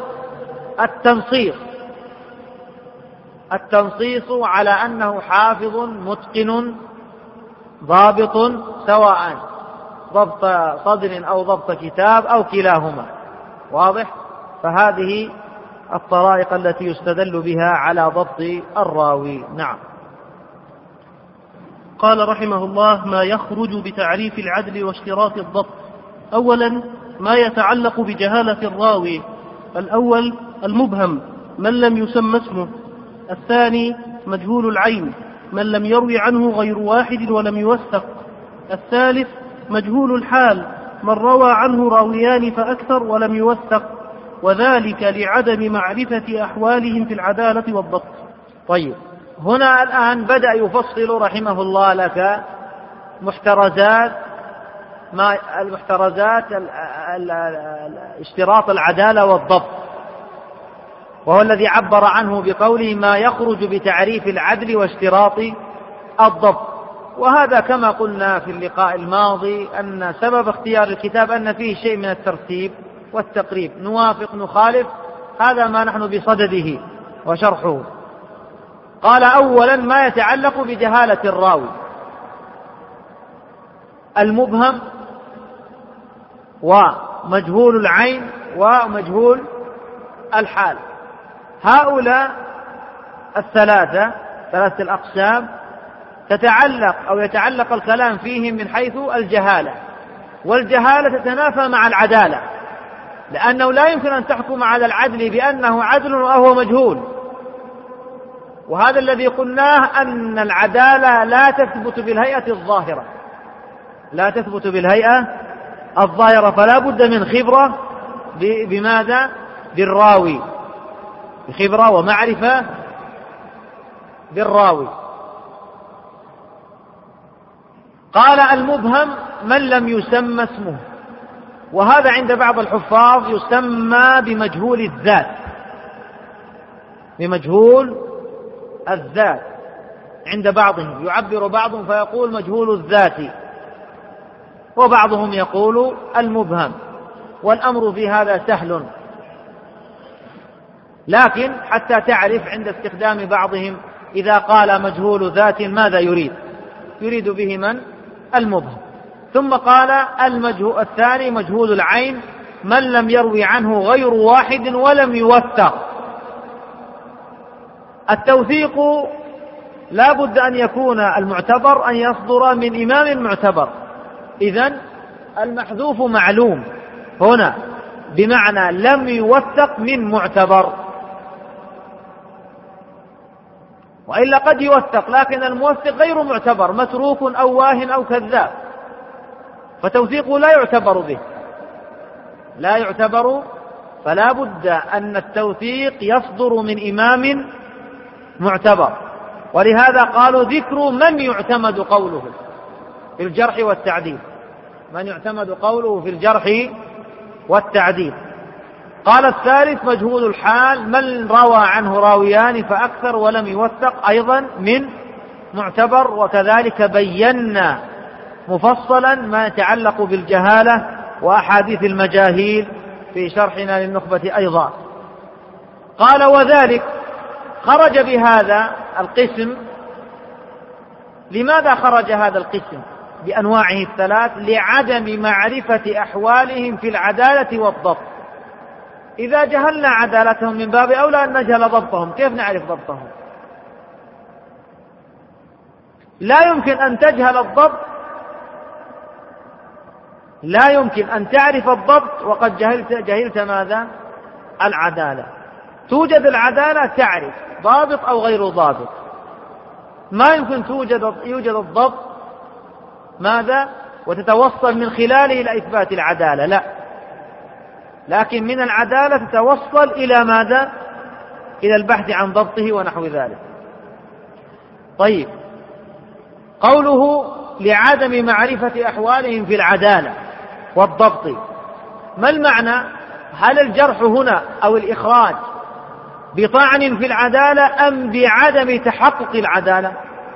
التنصيص على أنه حافظ متقن ضابط، سواء ضبط صدر أو ضبط كتاب أو كلاهما. واضح؟ فهذه الطرائق التي يستدل بها على ضبط الراوي. نعم. قال رحمه الله: ما يخرج بتعريف العدل واشتراط الضبط. أولا ما يتعلق بجهالة الراوي. الأول المبهم من لم يسمى اسمه. الثاني مجهول العين من لم يروي عنه غير واحد ولم يوثق. الثالث مجهول الحال من روى عنه راويان فأكثر ولم يوثق، وذلك لعدم معرفة أحوالهم في العدالة والضبط. طيب، هنا الآن بدأ يفصل رحمه الله لك المحترزات اشتراط العدالة والضبط، وهو الذي عبر عنه بقوله ما يخرج بتعريف العدل واشتراط الضبط. وهذا كما قلنا في اللقاء الماضي أن سبب اختيار الكتاب أن فيه شيء من الترتيب والتقريب، نوافق نخالف، هذا ما نحن بصدده وشرحه. قال أولا ما يتعلق بجهالة الراوي، المبهم ومجهول العين ومجهول الحال. هؤلاء ثلاثة الأقسام يتعلق الكلام فيهم من حيث الجهالة، والجهالة تتنافى مع العدالة، لأنه لا يمكن أن تحكم على العدل بأنه عدل وهو مجهول. وهذا الذي قلناه أن العدالة لا تثبت بالهيئة الظاهرة، فلا بد من خبرة بماذا؟ بالراوي، بخبرة ومعرفة بالراوي. قال المبهم من لم يسمى اسمه، وهذا عند بعض الحفاظ يسمى بمجهول الذات، عند بعضهم يعبر بعضهم فيقول مجهول الذات، وبعضهم يقول المبهم، والأمر في هذا سهل، لكن حتى تعرف عند استخدام بعضهم إذا قال مجهول ذات ماذا يريد به من؟ المبهم. ثم قال الثاني مجهول العين من لم يروي عنه غير واحد ولم يوثق. التوثيق لا بد أن يكون المعتبر أن يصدر من إمام معتبر، إذن المحذوف معلوم هنا بمعنى لم يوثق من معتبر، وإلا قد يوثق لكن الموثق غير معتبر، متروك أو واهن أو كذاب، فتوثيقه لا يعتبر، فلا بد أن التوثيق يصدر من إمام معتبر. ولهذا قالوا ذكر من يعتمد قوله في الجرح والتعديل. قال الثالث مجهول الحال من روى عنه راويان فأكثر ولم يوثق، أيضا من معتبر. وكذلك بينا مفصلا ما يتعلق بالجهالة وأحاديث المجاهيل في شرحنا للنخبة أيضا. قال وذلك خرج بهذا القسم. لماذا خرج هذا القسم بأنواعه الثلاث؟ لعدم معرفة أحوالهم في العدالة والضبط. إذا جهلنا عدالتهم من باب أولى أن نجهل ضبطهم، كيف نعرف ضبطهم؟ لا يمكن أن تجهل الضبط، لا يمكن أن تعرف الضبط وقد جهلت ماذا؟ العدالة. توجد العدالة تعرف ضابط أو غير ضابط، ما يمكن يوجد الضبط ماذا؟ وتتوصل من خلاله إلى إثبات العدالة، لا، لكن من العدالة تتوصل إلى ماذا؟ إلى البحث عن ضبطه ونحو ذلك. طيب، قوله لعدم معرفة أحوالهم في العدالة والضبط، ما المعنى؟ هل الجرح هنا أو الإخراج بطعن في العدالة أم بعدم تحقق العدالة؟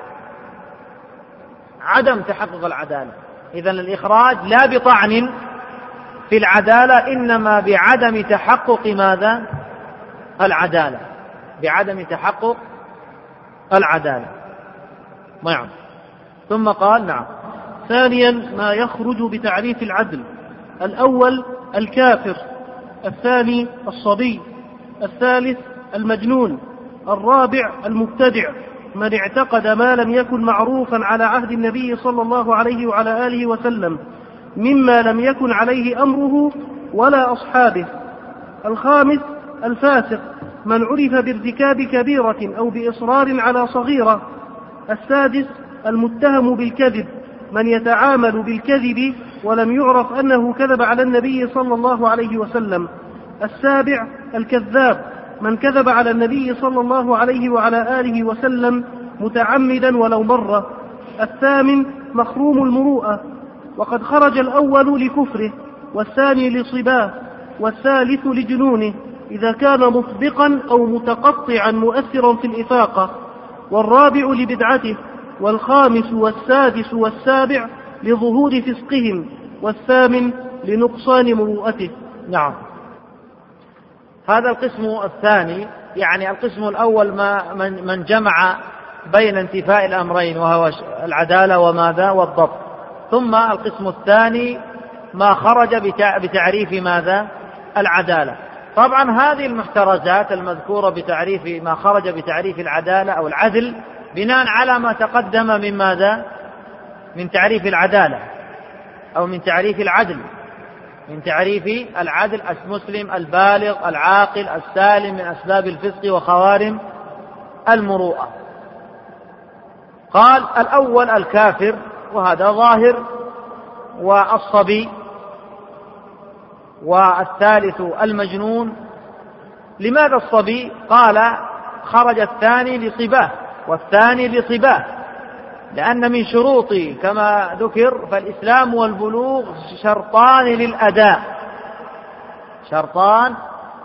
عدم تحقق العدالة. إذن الإخراج لا بطعن في العدالة، إنما بعدم تحقق ماذا؟ العدالة، بعدم تحقق العدالة. نعم. ثم قال نعم. ثانيا ما يخرج بتعريف العدل: الأول الكافر، الثاني الصبي، الثالث المجنون، الرابع المبتدع من اعتقد ما لم يكن معروفا على عهد النبي صلى الله عليه وعلى آله وسلم مما لم يكن عليه أمره ولا أصحابه، الخامس الفاسق من عرف بارتكاب كبيرة أو بإصرار على صغيرة، السادس المتهم بالكذب من يتعامل بالكذب ولم يعرف أنه كذب على النبي صلى الله عليه وسلم. 7 الكذاب، من كذب على النبي صلى الله عليه وعلى آله وسلم متعمدا ولو مرة. 8 مخروم المروءة، وقد خرج الأول لكفره، والثاني لصباه، والثالث لجنونه إذا كان مطبقا أو متقطعا مؤثرا في الإفاقة، والرابع لبدعته، والخامس والسادس والسابع لظهور فسقهم، والثامن لنقصان مروءته. نعم. هذا القسم الثاني، يعني القسم الأول من جمع بين انتفاء الأمرين وهو العدالة وماذا والضبط. ثم القسم الثاني ما خرج بتعريف ماذا العدالة. طبعا هذه المحترزات المذكورة بتعريف ما خرج بتعريف العدالة أو العدل بناء على ما تقدم من ماذا من تعريف العدالة أو من تعريف العدل. من تعريف العدل المسلم البالغ العاقل السالم من أسباب الفسق وخوارم المروءة. قال الأول الكافر، وهذا ظاهر، والصبي، والثالث المجنون. لماذا الصبي؟ قال خرج الثاني لصباه والثاني لصباه، لأن من شروط كما ذكر فالإسلام والبلوغ شرطان للأداء، شرطان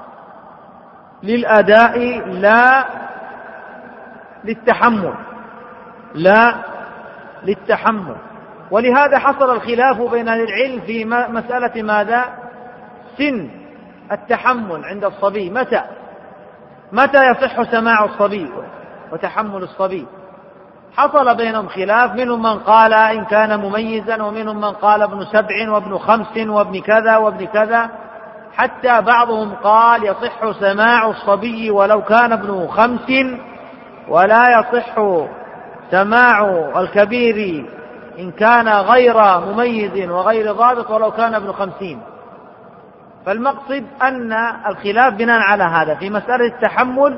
للأداء لا للتحمل، لا للتحمل. ولهذا حصل الخلاف بين أهل العلم في مسألة ماذا سن التحمل عند الصبي، متى يصح سماع الصبي وتحمل الصبي. حصل بينهم خلاف، منهم من قال إن كان مميزا، ومنهم من قال ابن 7 وابن 5 وابن كذا وابن كذا، حتى بعضهم قال يصح سماع الصبي ولو كان ابن 5، ولا يصح سماع الكبير إن كان غير مميز وغير ضابط ولو كان ابن 50. فالمقصد أن الخلاف بناء على هذا في مسألة التحمل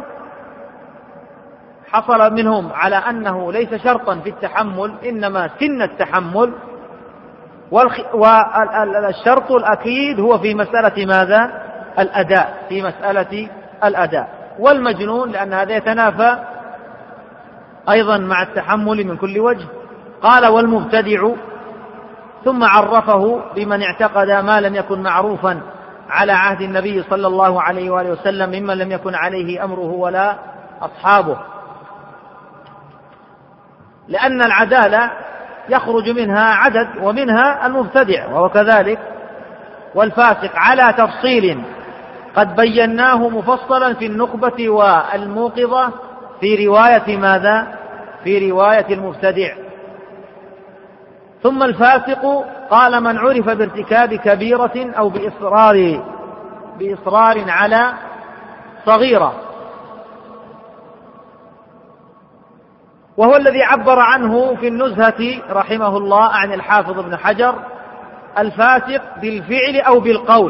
حصل منهم على أنه ليس شرطا في التحمل، إنما سن التحمل، والشرط الأكيد هو في مسألة ماذا الأداء، في مسألة الأداء. والمجنون لأن هذا يتنافى أيضا مع التحمل من كل وجه. قال والمبتدع، ثم عرفه بمن اعتقد ما لم يكن معروفا على عهد النبي صلى الله عليه وآله وسلم ممن لم يكن عليه أمره ولا أصحابه، لأن العدالة يخرج منها عدد ومنها المبتدع وهو كذلك، والفاسق على تفصيل قد بيناه مفصلا في النخبة والموقظة في رواية ماذا في رواية المبتدع. ثم الفاسق قال من عرف بارتكاب كبيرة أو بإصرار على صغيرة، وهو الذي عبر عنه في النزهة رحمه الله عن الحافظ ابن حجر الفاسق بالفعل أو بالقول،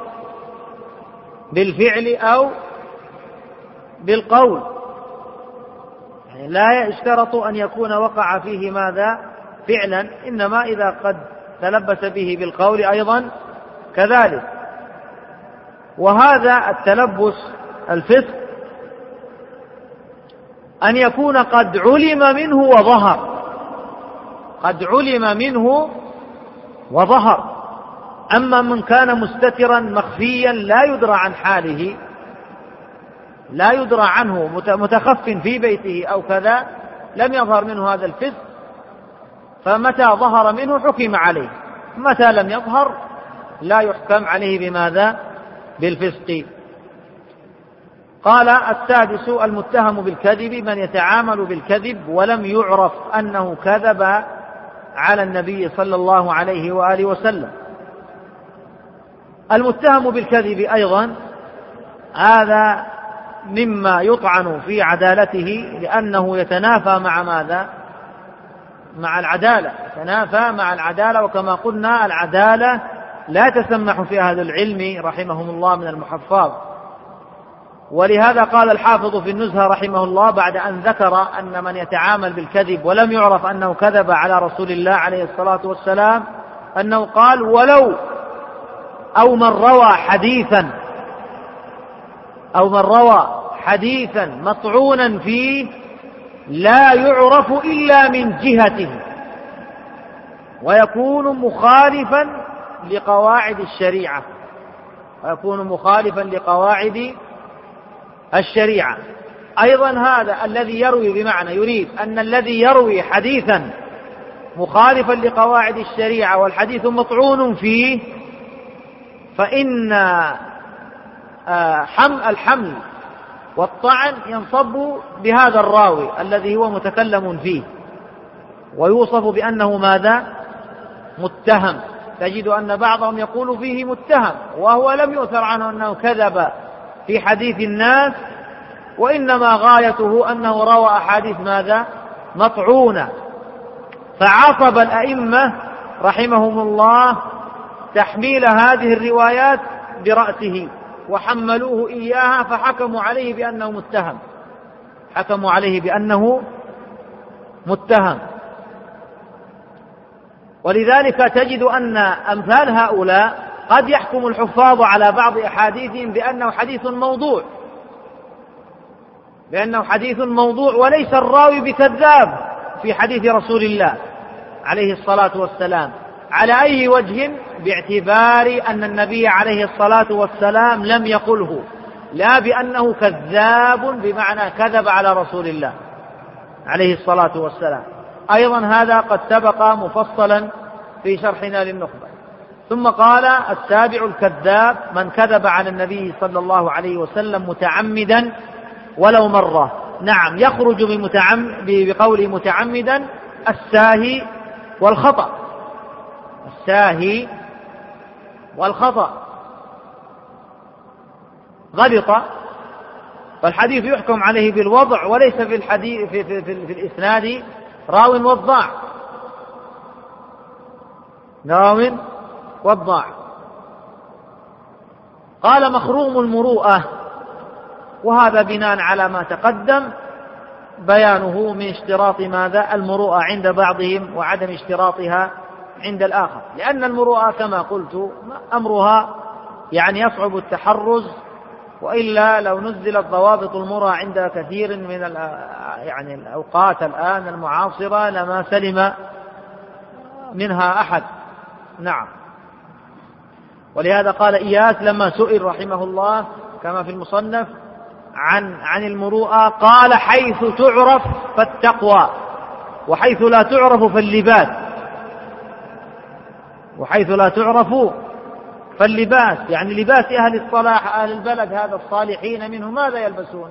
بالفعل أو بالقول، يعني لا يشترط أن يكون وقع فيه ماذا فعلا، إنما إذا قد تلبس به بالقول أيضا كذلك. وهذا التلبس الفسق أن يكون قد علم منه وظهر، قد علم منه وظهر. أما من كان مستترا مخفيا لا يدرى عن حاله، لا يدرى عنه، متخف في بيته أو كذا، لم يظهر منه هذا الفسق، فمتى ظهر منه حكم عليه، متى لم يظهر لا يحكم عليه بماذا بالفسق. قال السادس المتهم بالكذب من يتعامل بالكذب ولم يعرف أنه كذب على النبي صلى الله عليه وآله وسلم. المتهم بالكذب أيضا هذا مما يطعن في عدالته، لأنه يتنافى مع ماذا مع العدالة، يتنافى مع العدالة. وكما قلنا العدالة لا تسمح في أهل العلم رحمهم الله من المحفظ، ولهذا قال الحافظ في النزهة رحمه الله بعد أن ذكر أن من يتعامل بالكذب ولم يعرف أنه كذب على رسول الله عليه الصلاة والسلام، أنه قال: ولو أو من روى حديثا مطعونا فيه لا يعرف إلا من جهته ويكون مخالفا لقواعد الشريعة. أيضا هذا الذي يروي بمعنى يريد أن الذي يروي حديثا مخالفا لقواعد الشريعة والحديث مطعون فيه، فإن الحمل والطعن ينصب بهذا الراوي الذي هو متكلم فيه، ويوصف بأنه ماذا؟ متهم. تجد أن بعضهم يقول فيه متهم وهو لم يؤثر عنه أنه كذب في حديث الناس، وإنما غايته أنه روى أحاديث ماذا؟ مطعونة. فعصب الأئمة رحمهم الله تحميل هذه الروايات برأسه وحملوه إياها، فحكموا عليه بأنه متهم. ولذلك تجد أن أمثال هؤلاء قد يحكم الحفاظ على بعض أحاديثهم بأنه حديث موضوع وليس الراوي بكذاب في حديث رسول الله عليه الصلاة والسلام. على أي وجه؟ باعتبار أن النبي عليه الصلاة والسلام لم يقله، لا بأنه كذاب بمعنى كذب على رسول الله عليه الصلاة والسلام. أيضا هذا قد سبق مفصلا في شرحنا للنخبة. ثم قال: السابع الكذاب من كذب على النبي صلى الله عليه وسلم متعمدا ولو مرة. نعم، يخرج بقول متعمدا الساهي والخطأ غلط، فالحديث يحكم عليه بالوضع وليس في الحديث في الإسناد راو وضاع. قال: مخروم المروءة، وهذا بناء على ما تقدم بيانه من اشتراط ماذا؟ المروءة عند بعضهم وعدم اشتراطها عند الآخر، لأن المروءة كما قلت أمرها يصعب التحرز، وإلا لو نزلت ضوابط المروءة عند كثير من الأوقات الآن المعاصرة لما سلم منها أحد. نعم. ولهذا قال إياس لما سئل رحمه الله كما في المصنف عن المروءة قال: حيث تعرف فالتقوى، وحيث لا تعرف فاللباس. يعني لباس أهل الصلاح أهل البلد هذا الصالحين منه ماذا يلبسون؟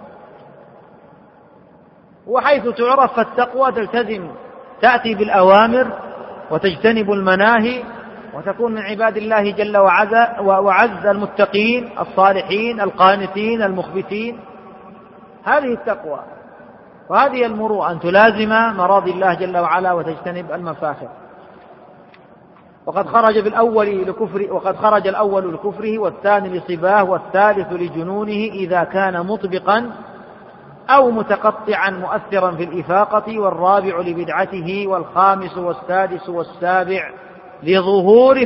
وحيث تعرف فالتقوى، تلتزم تأتي بالأوامر وتجتنب المناهي وتكون من عباد الله جل وعز المتقين الصالحين القانتين المخبتين. هذه التقوى وهذه المروءة، أن تلازم مراضي الله جل وعلا وتجتنب المفاخر. وقد خرج الأول لكفره والثاني لصباه والثالث لجنونه إذا كان مطبقا أو متقطعا مؤثرا في الإفاقة، والرابع لبدعته، والخامس والسادس والسابع لظهور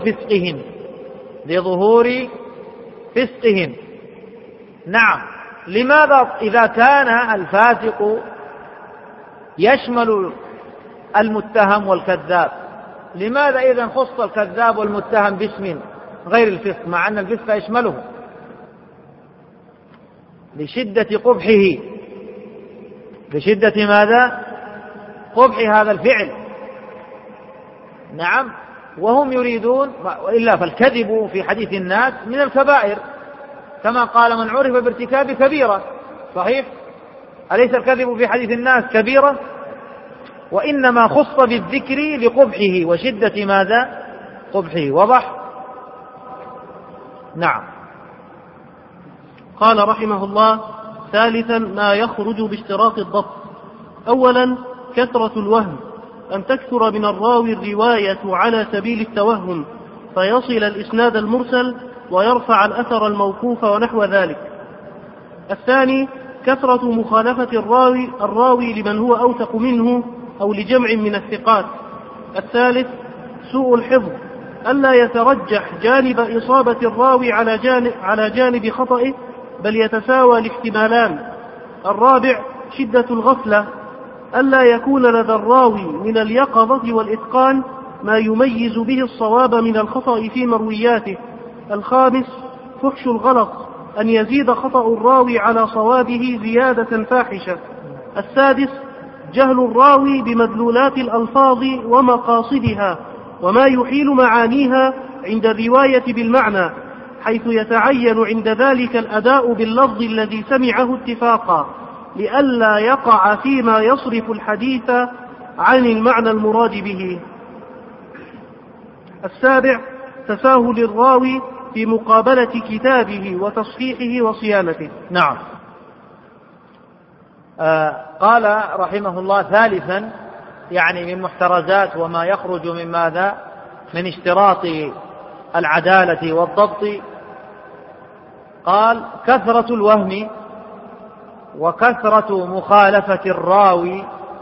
فسقهم. نعم. لماذا إذا كان الفاسق يشمل المتهم والكذاب، لماذا إذن خص الكذاب والمتهم باسم غير الفسق مع أن الفسق يشمله؟ لشدة قبحه، لشدة ماذا؟ قبح هذا الفعل. نعم. وهم يريدون، وإلا فالكذب في حديث الناس من الكبائر، كما قال: من عرف بارتكاب كبيرة. صحيح؟ أليس الكذب في حديث الناس كبيرة؟ وإنما خص بالذكر لقبحه وشدة ماذا؟ قبحه. وضح؟ نعم. قال رحمه الله: ثالثا ما يخرج باشتراط الضبط. أولا كثرة الوهم، أن تكثر من الراوي الرواية على سبيل التوهم فيصل الإسناد المرسل ويرفع الأثر الموقوف ونحو ذلك. الثاني كثرة مخالفة الراوي لمن هو أوثق منه أو لجمع من الثقات. الثالث سوء الحفظ، ألا يترجح جانب إصابة الراوي على جانب خطئه، بل يتساوى الاحتمالان. الرابع شدة الغفلة، ألا يكون لدى الراوي من اليقظة والإتقان ما يميز به الصواب من الخطأ في مروياته. الخامس فحش الغلط، أن يزيد خطأ الراوي على صوابه زيادة فاحشة. السادس جهل الراوي بمدلولات الألفاظ ومقاصدها وما يحيل معانيها عند الرواية بالمعنى، حيث يتعين عند ذلك الأداء باللفظ الذي سمعه اتفاقا، لئلا يقع فيما يصرف الحديث عن المعنى المراد به. السابع تساهل الراوي في مقابلة كتابه وتصحيحه وصيانته. نعم. قال رحمه الله ثالثا، يعني من محترزات وما يخرج من ماذا؟ من اشتراط العدالة والضبط. قال كثرة الوهم وكثرة مخالفة الراوي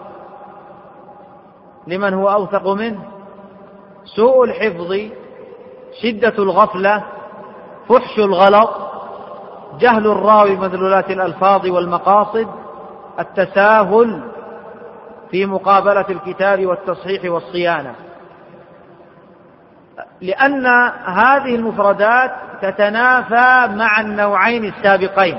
لمن هو أوثق منه، سوء الحفظ، شدة الغفلة، فحش الغلط، جهل الراوي مدلولات الألفاظ والمقاصد، التساهل في مقابلة الكتاب والتصحيح والصيانة. لأن هذه المفردات تتنافى مع النوعين السابقين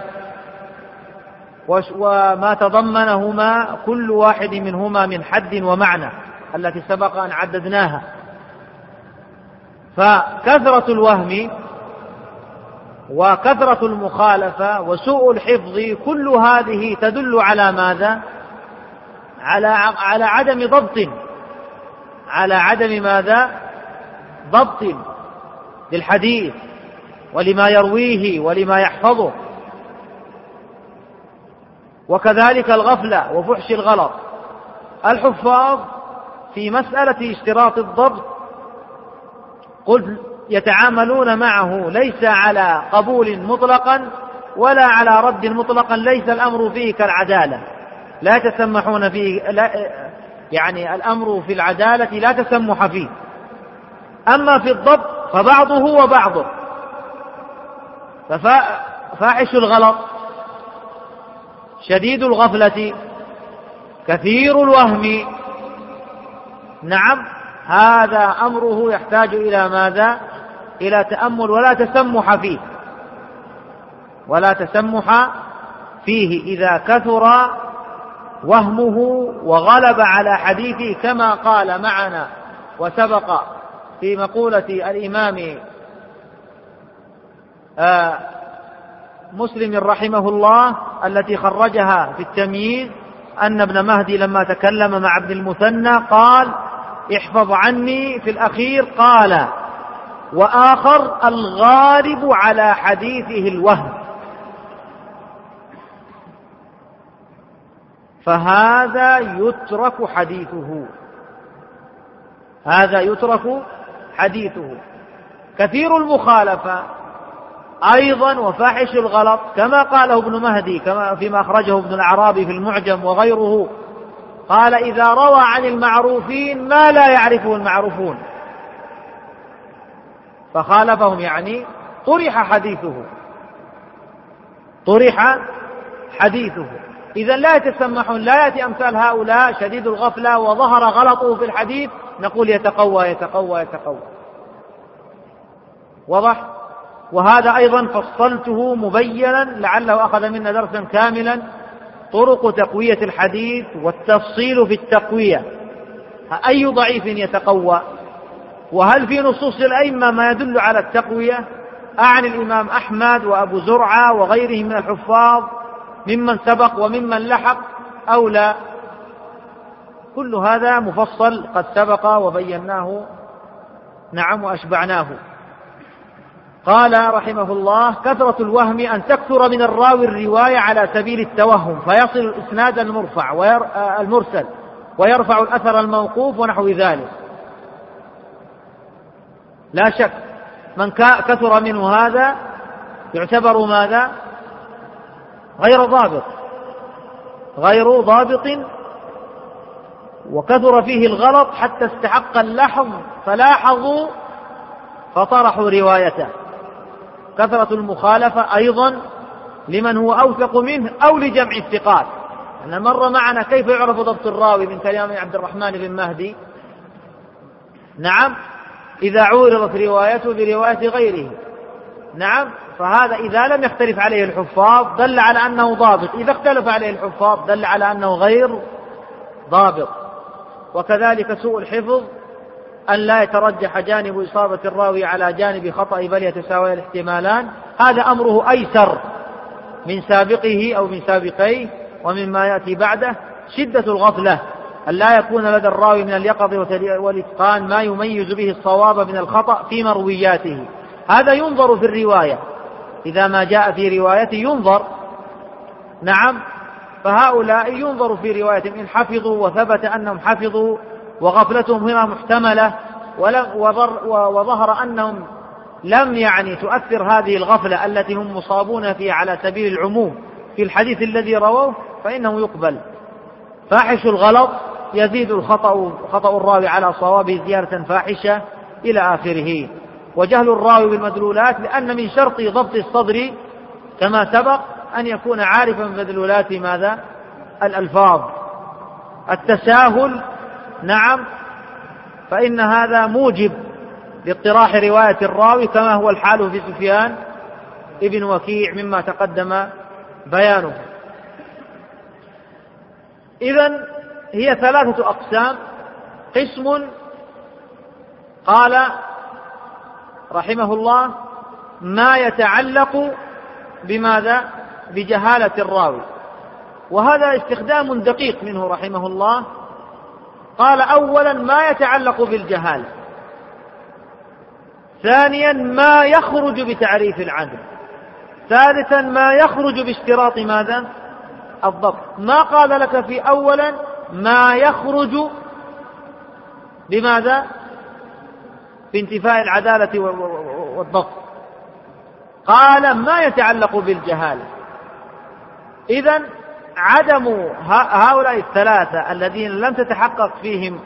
وما تضمنهما كل واحد منهما من حد ومعنى التي سبق أن عددناها. فكثرة الوهم وكثرة المخالفة وسوء الحفظ كل هذه تدل على ماذا؟ على عدم ضبط، على عدم ماذا؟ ضبط للحديث ولما يرويه ولما يحفظه. وكذلك الغفلة وفحش الغلط. الحفاظ في مسألة اشتراط الضبط قل يتعاملون معه ليس على قبول مطلقا ولا على رد مطلقا، ليس الأمر فيه كالعدالة، لا تسمحون فيه، يعني الأمر في العدالة لا تسمح فيه. أما في الضبط فبعضه وبعضه، ففاحش الغلط، شديد الغفلة، كثير الوهم، نعم، هذا أمره يحتاج إلى ماذا؟ إلى تأمل ولا تسمح فيه، ولا تسمح فيه إذا كثر وهمه وغلب على حديثه، كما قال معنا وسبق في مقولة الإمام مسلم رحمه الله التي خرجها في التمييز، أن ابن مهدي لما تكلم مع ابن المثنى قال احفظ عني، في الأخير قال وآخر الغالب على حديثه الوهم، فهذا يترك حديثه، هذا يترك حديثه. كثير المخالفة أيضا وفاحش الغلط كما قاله ابن مهدي، كما فيما أخرجه ابن الأعرابي في المعجم وغيره، قال إذا روى عن المعروفين ما لا يعرفه المعروفون فخالفهم، يعني طرح حديثه، طرح حديثه. إذا لا يتسمحون، لا يأتي أمثال هؤلاء شديد الغفلة وظهر غلطه في الحديث نقول يتقوى يتقوى يتقوى، واضح؟ وهذا أيضا فصلته مبينا لعله أخذ منا درسا كاملا، طرق تقوية الحديث والتفصيل في التقوية، أي ضعيف يتقوى، وهل في نصوص الأئمة ما يدل على التقوية؟ أعني الإمام أحمد وأبو زرعة وغيره من الحفاظ ممن سبق وممن لحق أو لا؟ كل هذا مفصل قد سبق وبيناه، نعم، وأشبعناه. قال رحمه الله كثرة الوهم أن تكثر من الراوي الرواية على سبيل التوهم فيصل الإسناد المرسل ويرفع الأثر الموقوف ونحو ذلك. لا شك من كثر منه هذا يعتبر ماذا؟ غير ضابط، وكثر فيه الغلط حتى استحق اللحظ فلاحظوا فطرحوا روايته. كثرة المخالفة أيضا لمن هو أوثق منه أو لجمع الثقات. أن مر معنا كيف يعرف ضبط الراوي من كلام عبد الرحمن بن مهدي. نعم، إذا عورضت روايته برواية غيره. نعم، فهذا إذا لم يختلف عليه الحفاظ دل على أنه ضابط، إذا اختلف عليه الحفاظ دل على أنه غير ضابط. وكذلك سوء الحفظ أن لا يترجح جانب إصابة الراوي على جانب خطأ بل يتساوي الاحتمالان، هذا أمره أيسر من سابقه أو من سابقيه ومما يأتي بعده. شدة الغفلة أن لا يكون لدى الراوي من اليقظة والإتقان ما يميز به الصواب من الخطأ في مروياته، هذا ينظر في الرواية، إذا ما جاء في روايته ينظر. نعم، فهؤلاء ينظر في روايتهم إن حفظوا وثبت أنهم حفظوا وغفلتهم هنا محتملة وظهر أنهم لم تؤثر هذه الغفلة التي هم مصابون فيها على سبيل العموم في الحديث الذي رووه، فإنه يقبل. فاحش الغلط يزيد خطأ الراوي على صوابه زيادة فاحشة إلى آخره. وجهل الراوي بالمدلولات، لأن من شرط ضبط الصدر كما سبق أن يكون عارفا بمدلولات ماذا؟ الألفاظ. التساهل نعم، فإن هذا موجب لاطراح رواية الراوي كما هو الحال في سفيان ابن وكيع مما تقدم بيانه. إذن هي 3 أقسام. قسم قال رحمه الله ما يتعلق بماذا؟ بجهالة الراوي، وهذا استخدام دقيق منه رحمه الله. قال أولا ما يتعلق بالجهالة، ثانيا ما يخرج بتعريف العدل، ثالثا ما يخرج باشتراط ماذا؟ الضبط. ما قال لك في أولا ما يخرج بماذا؟ بانتفاء العدالة والضبط، قال ما يتعلق بالجهالة. إذن عدم هؤلاء الثلاثة الذين لم تتحقق فيهم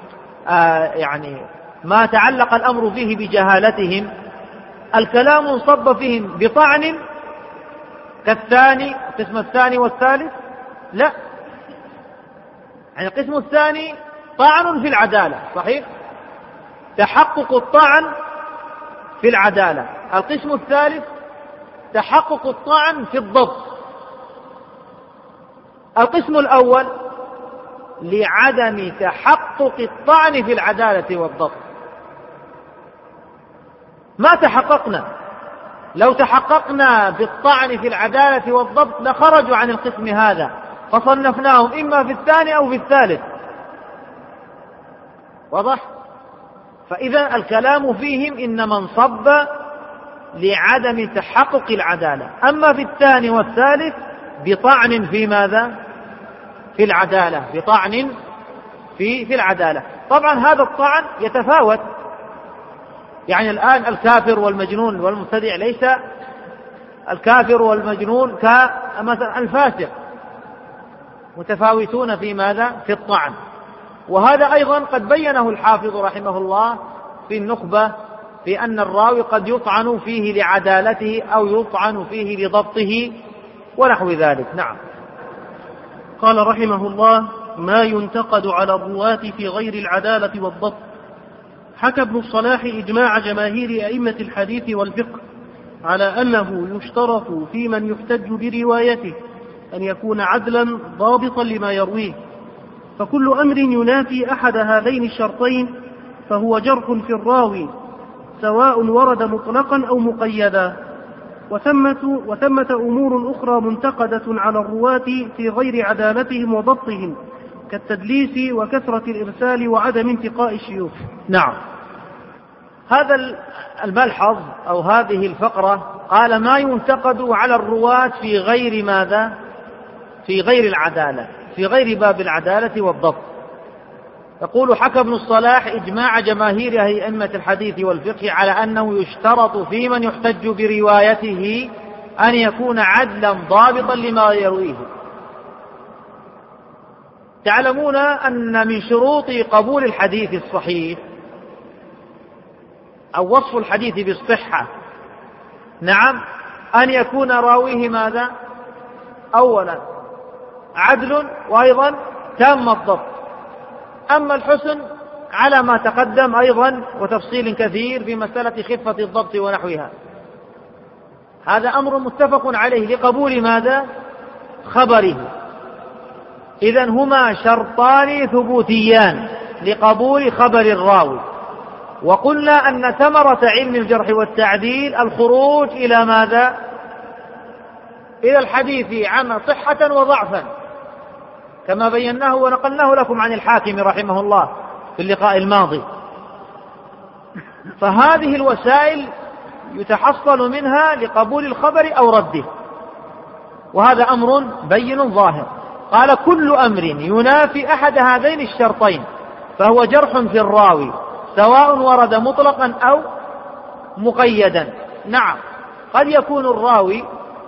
ما تعلق الأمر فيه بجهالتهم، الكلام انصب فيهم بطعن كالثاني القسم الثاني والثالث؟ لا، القسم الثاني طعن في العدالة، صحيح، تحقق الطعن في العدالة. القسم الثالث تحقق الطعن في الضبط. القسم الأول لعدم تحقق الطعن في العدالة والضبط، ما تحققنا. لو تحققنا بالطعن في العدالة والضبط لخرجوا عن القسم هذا، فصنفناهم إما في الثاني أو في الثالث. واضح؟ فإذا الكلام فيهم إنما انصب لعدم تحقق العدالة، أما في الثاني والثالث بطعن في ماذا؟ في العدالة، بطعن في العدالة. طبعا هذا الطعن يتفاوت، الآن الكافر والمجنون والمبتدع ليس الكافر والمجنون كمثلا الفاسق، متفاوتون في ماذا؟ في الطعن. وهذا أيضا قد بينه الحافظ رحمه الله في النخبة، في أن الراوي قد يطعن فيه لعدالته أو يطعن فيه لضبطه ونحو ذلك. نعم. قال رحمه الله ما ينتقد على الرواة في غير العدالة والضبط. حكى ابن الصلاح إجماع جماهير أئمة الحديث والفقه على أنه يشترط في من يحتج بروايته أن يكون عدلا ضابطا لما يرويه، فكل أمر ينافي أحد هذين الشرطين فهو جرح في الراوي، سواء ورد مطلقا أو مقيدا. وثمة أمور أخرى منتقدة على الرواة في غير عدالتهم وضبطهم كالتدليس وكثرة الإرسال وعدم انتقاء الشيوخ. نعم، هذا الملحظ أو هذه الفقرة قال ما ينتقد على الرواة في غير ماذا؟ في غير العدالة، في غير باب العدالة والضبط. يقول حكى ابن الصلاح إجماع جماهير أئمة الحديث والفقه على أنه يشترط في من يحتج بروايته أن يكون عدلا ضابطا لما يرويه. تعلمون أن من شروط قبول الحديث الصحيح أو وصف الحديث بالصحة نعم أن يكون راويه ماذا؟ أولا عدل وأيضا تام الضبط. أما الحسن على ما تقدم أيضا وتفصيل كثير في مسألة خفة الضبط ونحوها. هذا أمر متفق عليه لقبول ماذا؟ خبره. إذن هما شرطان ثبوتيان لقبول خبر الراوي. وقلنا أن ثمرة علم الجرح والتعديل الخروج إلى ماذا؟ إلى الحديث عن صحة وضعفا كما بيناه ونقلناه لكم عن الحاكم رحمه الله في اللقاء الماضي. فهذه الوسائل يتحصل منها لقبول الخبر أو رده، وهذا أمر بين ظاهر. قال كل أمر ينافي أحد هذين الشرطين فهو جرح في الراوي سواء ورد مطلقا أو مقيدا. نعم قد يكون الراوي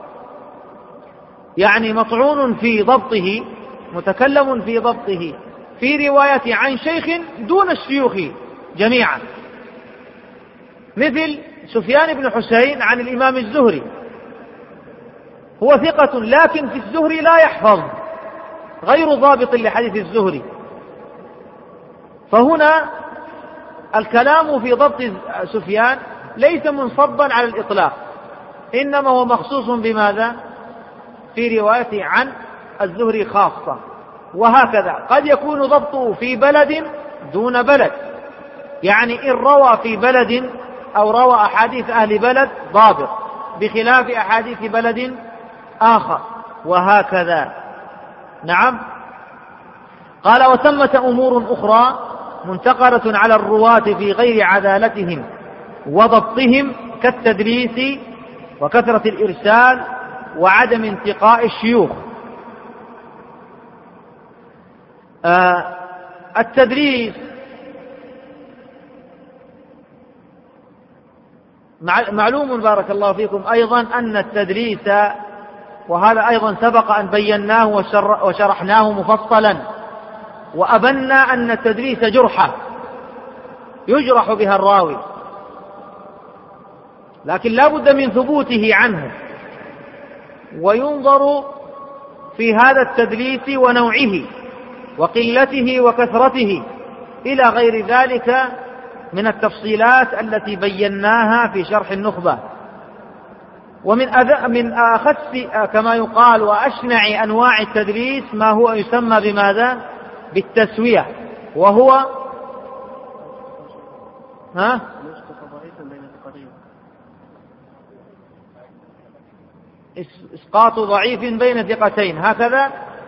يعني مطعون في ضبطه متكلم في ضبطه في رواية عن شيخ دون الشيوخ جميعا، مثل سفيان بن حسين عن الإمام الزهري، هو ثقة لكن في الزهري لا يحفظ، غير ضابط لحديث الزهري. فهنا الكلام في ضبط سفيان ليس منصبا على الإطلاق، إنما هو مخصوص بماذا؟ في رواية عن الزهري خاصة. وهكذا قد يكون ضبطه في بلد دون بلد، يعني إن روى في بلد أو روى أحاديث أهل بلد ضابط بخلاف أحاديث بلد آخر، وهكذا. نعم. قال وثمة أمور أخرى منتقلة على الرواة في غير عدالتهم وضبطهم كالتدليس وكثرة الإرسال وعدم انتقاء الشيوخ. التدليس معلوم بارك الله فيكم أيضا أن التدليس، وهذا أيضا سبق أن بيناه وشرحناه مفصلا وأبنا أن التدليس جرحة يجرح بها الراوي، لكن لا بد من ثبوته عنه، وينظر في هذا التدليس ونوعه وقلته وكثرته إلى غير ذلك من التفصيلات التي بيناها في شرح النخبة. ومن أخس كما يقال وأشنع أنواع التدليس ما هو يسمى بماذا؟ بالتسوية، وهو إسقاط ضعيف بين ثقتين، هكذا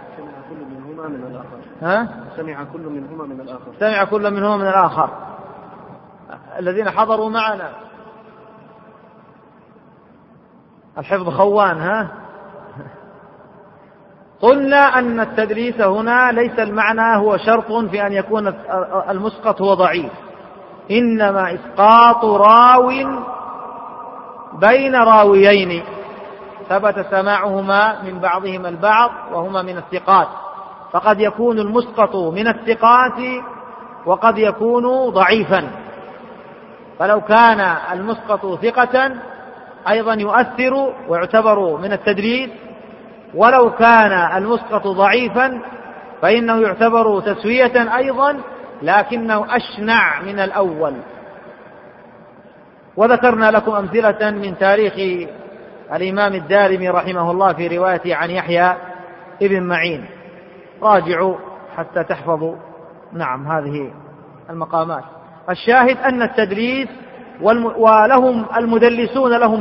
سمع كل منهما من الآخر. سمع كل منهما من الآخر. الذين حضروا معنا الحفظ خوان قلنا أن التدليس هنا ليس المعنى هو شرط في أن يكون المسقط هو ضعيف، إنما إسقاط راو بين راويين ثبت سماعهما من بعضهما البعض وهما من الثقات، فقد يكون المسقط من الثقات وقد يكون ضعيفا. فلو كان المسقط ثقة أيضا يؤثر ويعتبر من التدليس، ولو كان المسقط ضعيفا فإنه يعتبر تسوية أيضا لكنه أشنع من الأول. وذكرنا لكم أمثلة من تاريخ الإمام الدارمي رحمه الله في روايته عن يحيى ابن معين، راجعوا حتى تحفظوا نعم هذه المقامات. الشاهد أن التدليس ولهم المدلسون لهم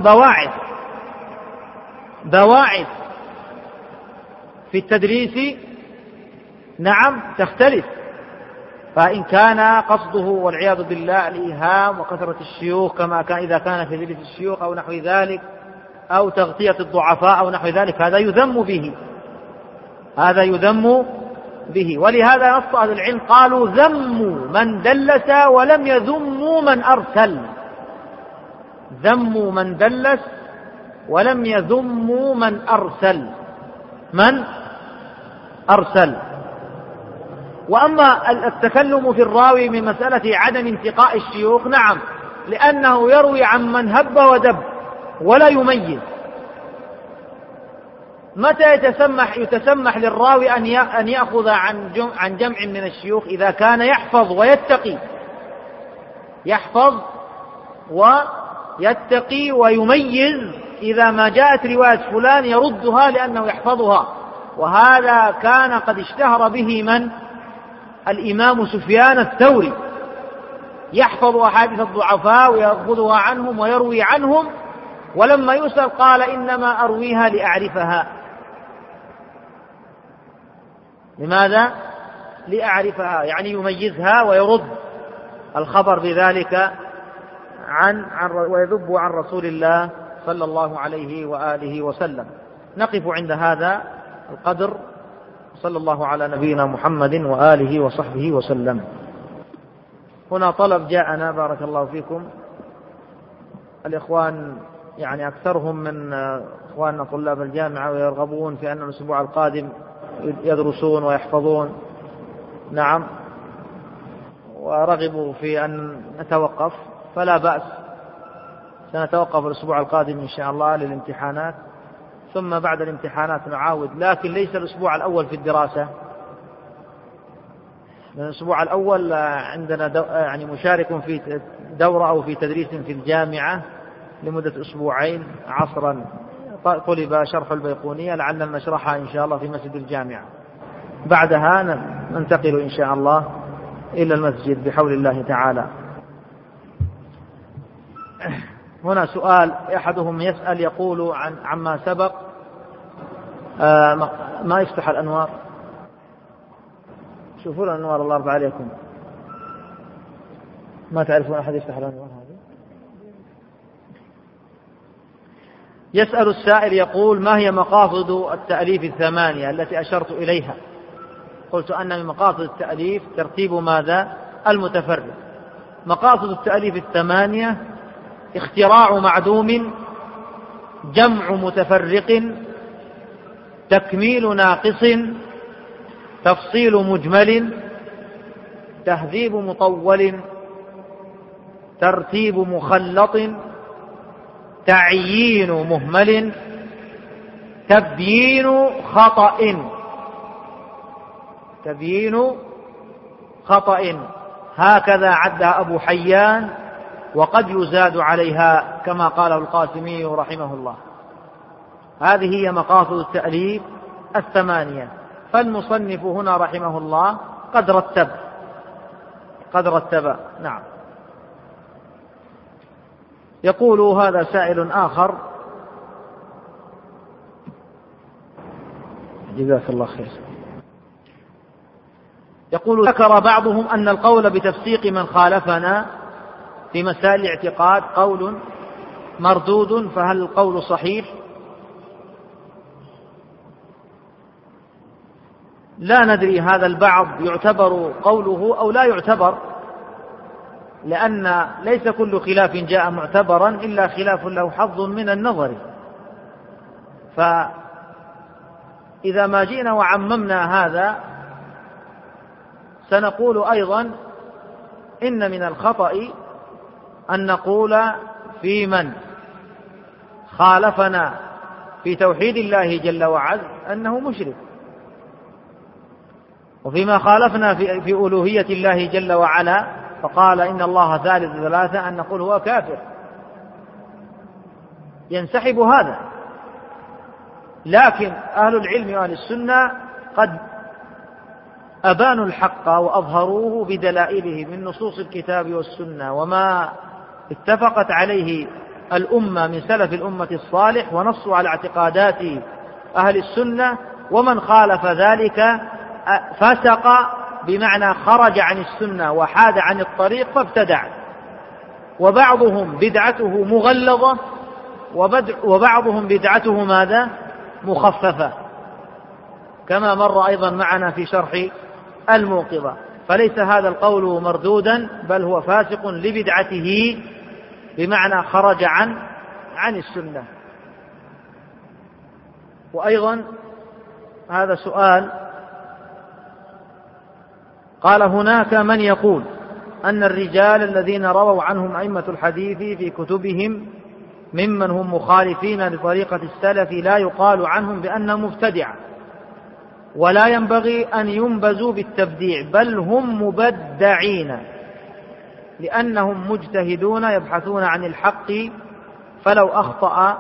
بواعث في التدليس نعم تختلف، فإن كان قصده والعياذ بالله الإيهام وكثرة الشيوخ كما كان إذا كان في تدليس الشيوخ أو نحو ذلك أو تغطية الضعفاء أو نحو ذلك، هذا يذم به. ولهذا نص أهل العلم قالوا ذموا من دلس ولم يذموا من أرسل. ذموا من دلس ولم يذموا من أرسل. وأما التكلم في الراوي من مسألة عدم انتقاء الشيوخ، نعم، لأنه يروي عن من هب ودب ولا يميز. متى يتسمح للراوي أن يأخذ عن جمع من الشيوخ؟ إذا كان يحفظ ويتقي، ويميز. إذا ما جاءت رواية فلان يردها لأنه يحفظها. وهذا كان قد اشتهر به الإمام سفيان الثوري، يحفظ أحاديث الضعفاء ويأخذها عنهم ويروي عنهم، ولما يسأل قال إنما أرويها لأعرفها. لماذا؟ لأعرفها، يعني يميزها ويرد الخبر بذلك ويذب عن رسول الله صلى الله عليه وآله وسلم. نقف عند هذا القدر. صلى الله على نبينا محمد وآله وصحبه وسلم. هنا طلب جاءنا، بارك الله فيكم، الإخوان يعني أكثرهم من إخواننا طلاب الجامعة ويرغبون في أن الأسبوع القادم يدرسون ويحفظون، نعم، ورغبوا في أن نتوقف، فلا بأس، سنتوقف الأسبوع القادم إن شاء الله للامتحانات، ثم بعد الامتحانات نعاود، لكن ليس الأسبوع الأول في الدراسة، لأن الأسبوع الأول عندنا يعني مشارك في دورة أو في تدريس في الجامعة لمدة أسبوعين عصرا، طلب شرح البيقونية، لعلنا نشرحها إن شاء الله في مسجد الجامعة. بعدها ننتقل إن شاء الله إلى المسجد بحول الله تعالى. هنا سؤال، أحدهم يسأل يقول عما سبق، ما يفتح الأنوار، شوفوا الأنوار الله يرضى عليكم، ما تعرفون أحد يفتح الأنوار هذه؟ يسأل السائل يقول: ما هي مقاصد التأليف الثمانية التي أشرت إليها؟ قلت أن من مقاصد التأليف ترتيب ماذا؟ المتفرد. مقاصد التأليف الثمانية: اختراع معدوم، جمع متفرق، تكميل ناقص، تفصيل مجمل، تهذيب مطول، ترتيب مخلط، تعيين مهمل، تبيين خطأ. هكذا عدها أبو حيان، وقد يزاد عليها كما قاله القاسمي رحمه الله. هذه هي مقاصد التأليف الثمانية. فالمصنف هنا رحمه الله قد رتب. نعم. يقول هذا سائل آخر: جزاك الله خير. يقول: ذكر بعضهم أن القول بتفسيق من خالفنا في مسائل الاعتقاد قول مردود، فهل القول صحيح؟ لا ندري، هذا البعض يعتبر قوله أو لا يعتبر، لأن ليس كل خلاف جاء معتبرا إلا خلاف له حظ من النظر. فإذا ما جئنا وعممنا هذا سنقول أيضا إن من الخطأ أن نقول في من خالفنا في توحيد الله جل وعز أنه مشرك، وفيما خالفنا في ألوهية الله جل وعلا فقال إن الله ثالث ثلاثة أن نقول هو كافر، ينسحب هذا. لكن أهل العلم وأهل السنة قد أبانوا الحق وأظهروه بدلائله من نصوص الكتاب والسنة وما اتفقت عليه الأمة من سلف الأمة الصالح، ونصوا على اعتقادات أهل السنة. ومن خالف ذلك فسق، بمعنى خرج عن السنة وحاد عن الطريق فابتدع. وبعضهم بدعته مغلظة وبعضهم بدعته ماذا؟ مخففة، كما مر أيضا معنا في شرح الموقظة. فليس هذا القول مردودا، بل هو فاسق لبدعته، بمعنى خرج عن السنة. وأيضا هذا سؤال، قال هناك من يقول أن الرجال الذين رووا عنهم أئمة الحديث في كتبهم ممن هم مخالفين لطريقة السلف لا يقال عنهم بأنهم مبتدعة، ولا ينبغي أن ينبذوا بالتبديع، بل هم مبدعين لأنهم مجتهدون يبحثون عن الحق، فلو أخطأ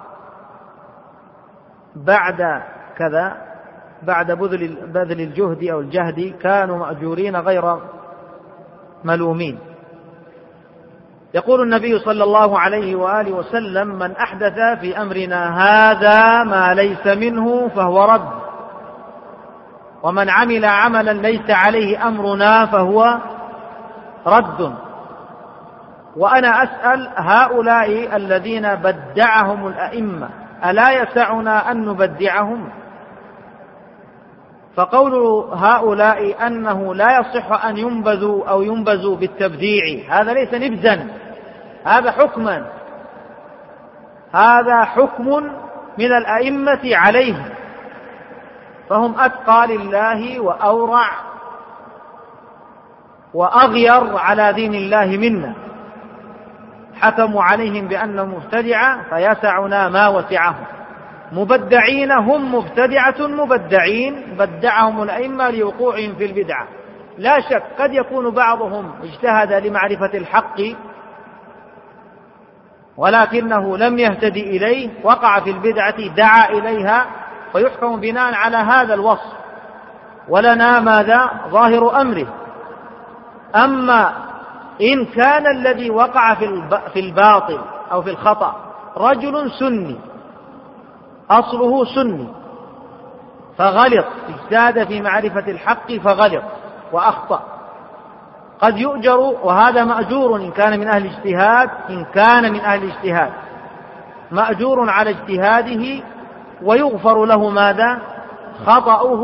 بعد كذا بعد بذل الجهد أو الجهد كانوا مأجورين غير ملومين. يقول النبي صلى الله عليه وآله وسلم: من أحدث في أمرنا هذا ما ليس منه فهو رد، ومن عمل عملا ليس عليه أمرنا فهو رد. وأنا أسأل هؤلاء الذين بدعهم الأئمة ألا يسعنا أن نبدعهم؟ فقول هؤلاء أنه لا يصح أن ينبذوا أو ينبذوا بالتبديع هذا ليس نبذا، هذا حكما، هذا حكم من الأئمة عليه، فهم أتقى لله وأورع وأغير على دين الله منا، حكموا عليهم بأنهم مبتدعة فيسعنا ما وسعهم. مبدعين هم مبتدعة مبدعين بدعهم الأئمة لوقوعهم في البدعة. لا شك قد يكون بعضهم اجتهد لمعرفة الحق ولكنه لم يهتدي إليه، وقع في البدعة دعا إليها، فيحكم بناء على هذا الوصف، ولنا ماذا؟ ظاهر أمره. أما إن كان الذي وقع في الباطل أو في الخطأ رجل سني أصله سني فغلط، اجتهد في معرفة الحق فغلط وأخطأ، قد يؤجر، وهذا مأجور إن كان من أهل الاجتهاد، إن كان من أهل الاجتهاد مأجور على اجتهاده، ويغفر له ماذا؟ خطأه،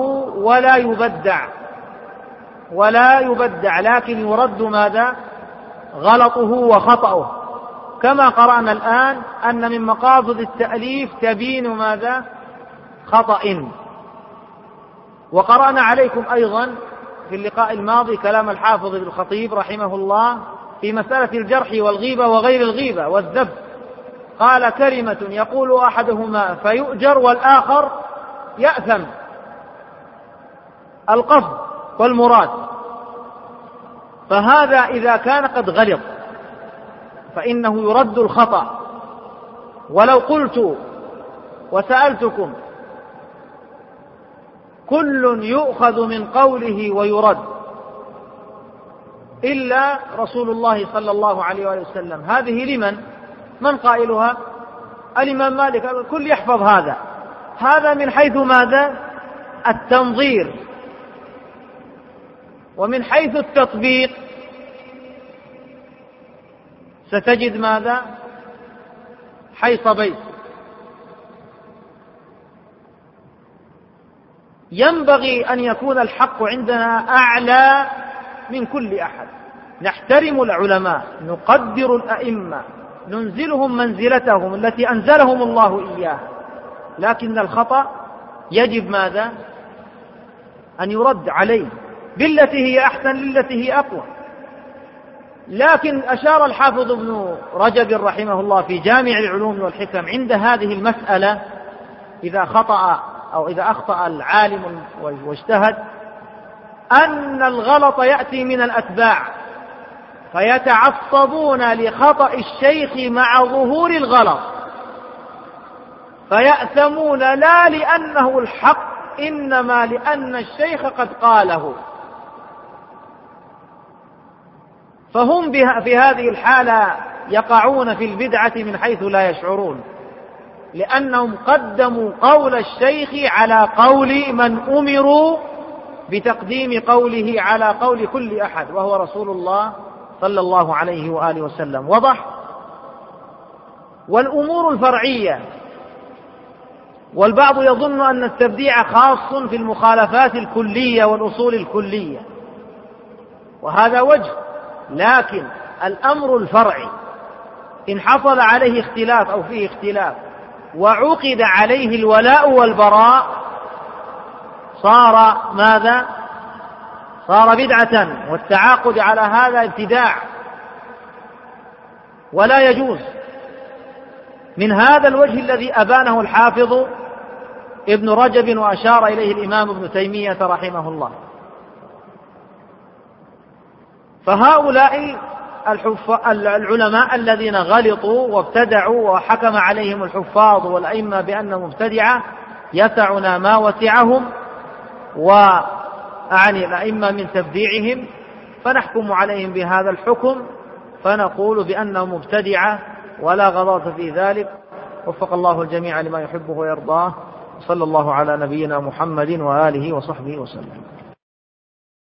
ولا يبدع لكن يرد ماذا؟ غلطه وخطأه. كما قرأنا الآن أن من مقاصد التأليف تبين ماذا؟ خطأ. وقرأنا عليكم أيضا في اللقاء الماضي كلام الحافظ ابن الخطيب رحمه الله في مسألة الجرح والغيبة وغير الغيبة والذب، قال: كلمة يقول أحدهما فيؤجر والآخر يأثم، القصد والمراد. فهذا إذا كان قد غلط فإنه يرد الخطأ. ولو قلت وسألتكم كل يؤخذ من قوله ويرد إلا رسول الله صلى الله عليه وسلم، هذه لمن؟ من قائلها؟ الإمام مالك، الكل يحفظ هذا من حيث ماذا؟ التنظير. ومن حيث التطبيق ستجد ماذا؟ حيص بيت. ينبغي أن يكون الحق عندنا أعلى من كل أحد، نحترم العلماء، نقدر الأئمة، ننزلهم منزلتهم التي أنزلهم الله إياها، لكن الخطأ يجب ماذا؟ أن يرد عليه بالتي هي أحسن للتي هي أقوى. لكن أشار الحافظ ابن رجب رحمه الله في جامع العلوم والحكم عند هذه المسألة إذا خطأ أو إذا أخطأ العالم واجتهد أن الغلط يأتي من الأتباع فيتعصبون لخطأ الشيخ مع ظهور الغلط، فيأثمون لا لأنه الحق إنما لأن الشيخ قد قاله. فهم في هذه الحالة يقعون في البدعة من حيث لا يشعرون، لأنهم قدموا قول الشيخ على قول من أمروا بتقديم قوله على قول كل أحد وهو رسول الله صلى الله عليه وآله وسلم. وضح؟ والأمور الفرعية، والبعض يظن أن التبديع خاص في المخالفات الكلية والأصول الكلية، وهذا وجه، لكن الأمر الفرعي إن حصل عليه اختلاف أو فيه اختلاف وعقد عليه الولاء والبراء صار ماذا؟ صار بدعة، والتعاقد على هذا ابتداع ولا يجوز، من هذا الوجه الذي أبانه الحافظ ابن رجب وأشار إليه الإمام ابن تيمية رحمه الله. فهؤلاء العلماء الذين غلطوا وابتدعوا وحكم عليهم الحفاظ والأئمة بأنهم مبتدعة يسعنا ما وسعهم، وأعني الأئمة من تبديعهم، فنحكم عليهم بهذا الحكم، فنقول بأنهم مبتدعة ولا غضاضة في ذلك. وفق الله الجميع لما يحبه ويرضاه، صلى الله على نبينا محمد وآله وصحبه وسلم.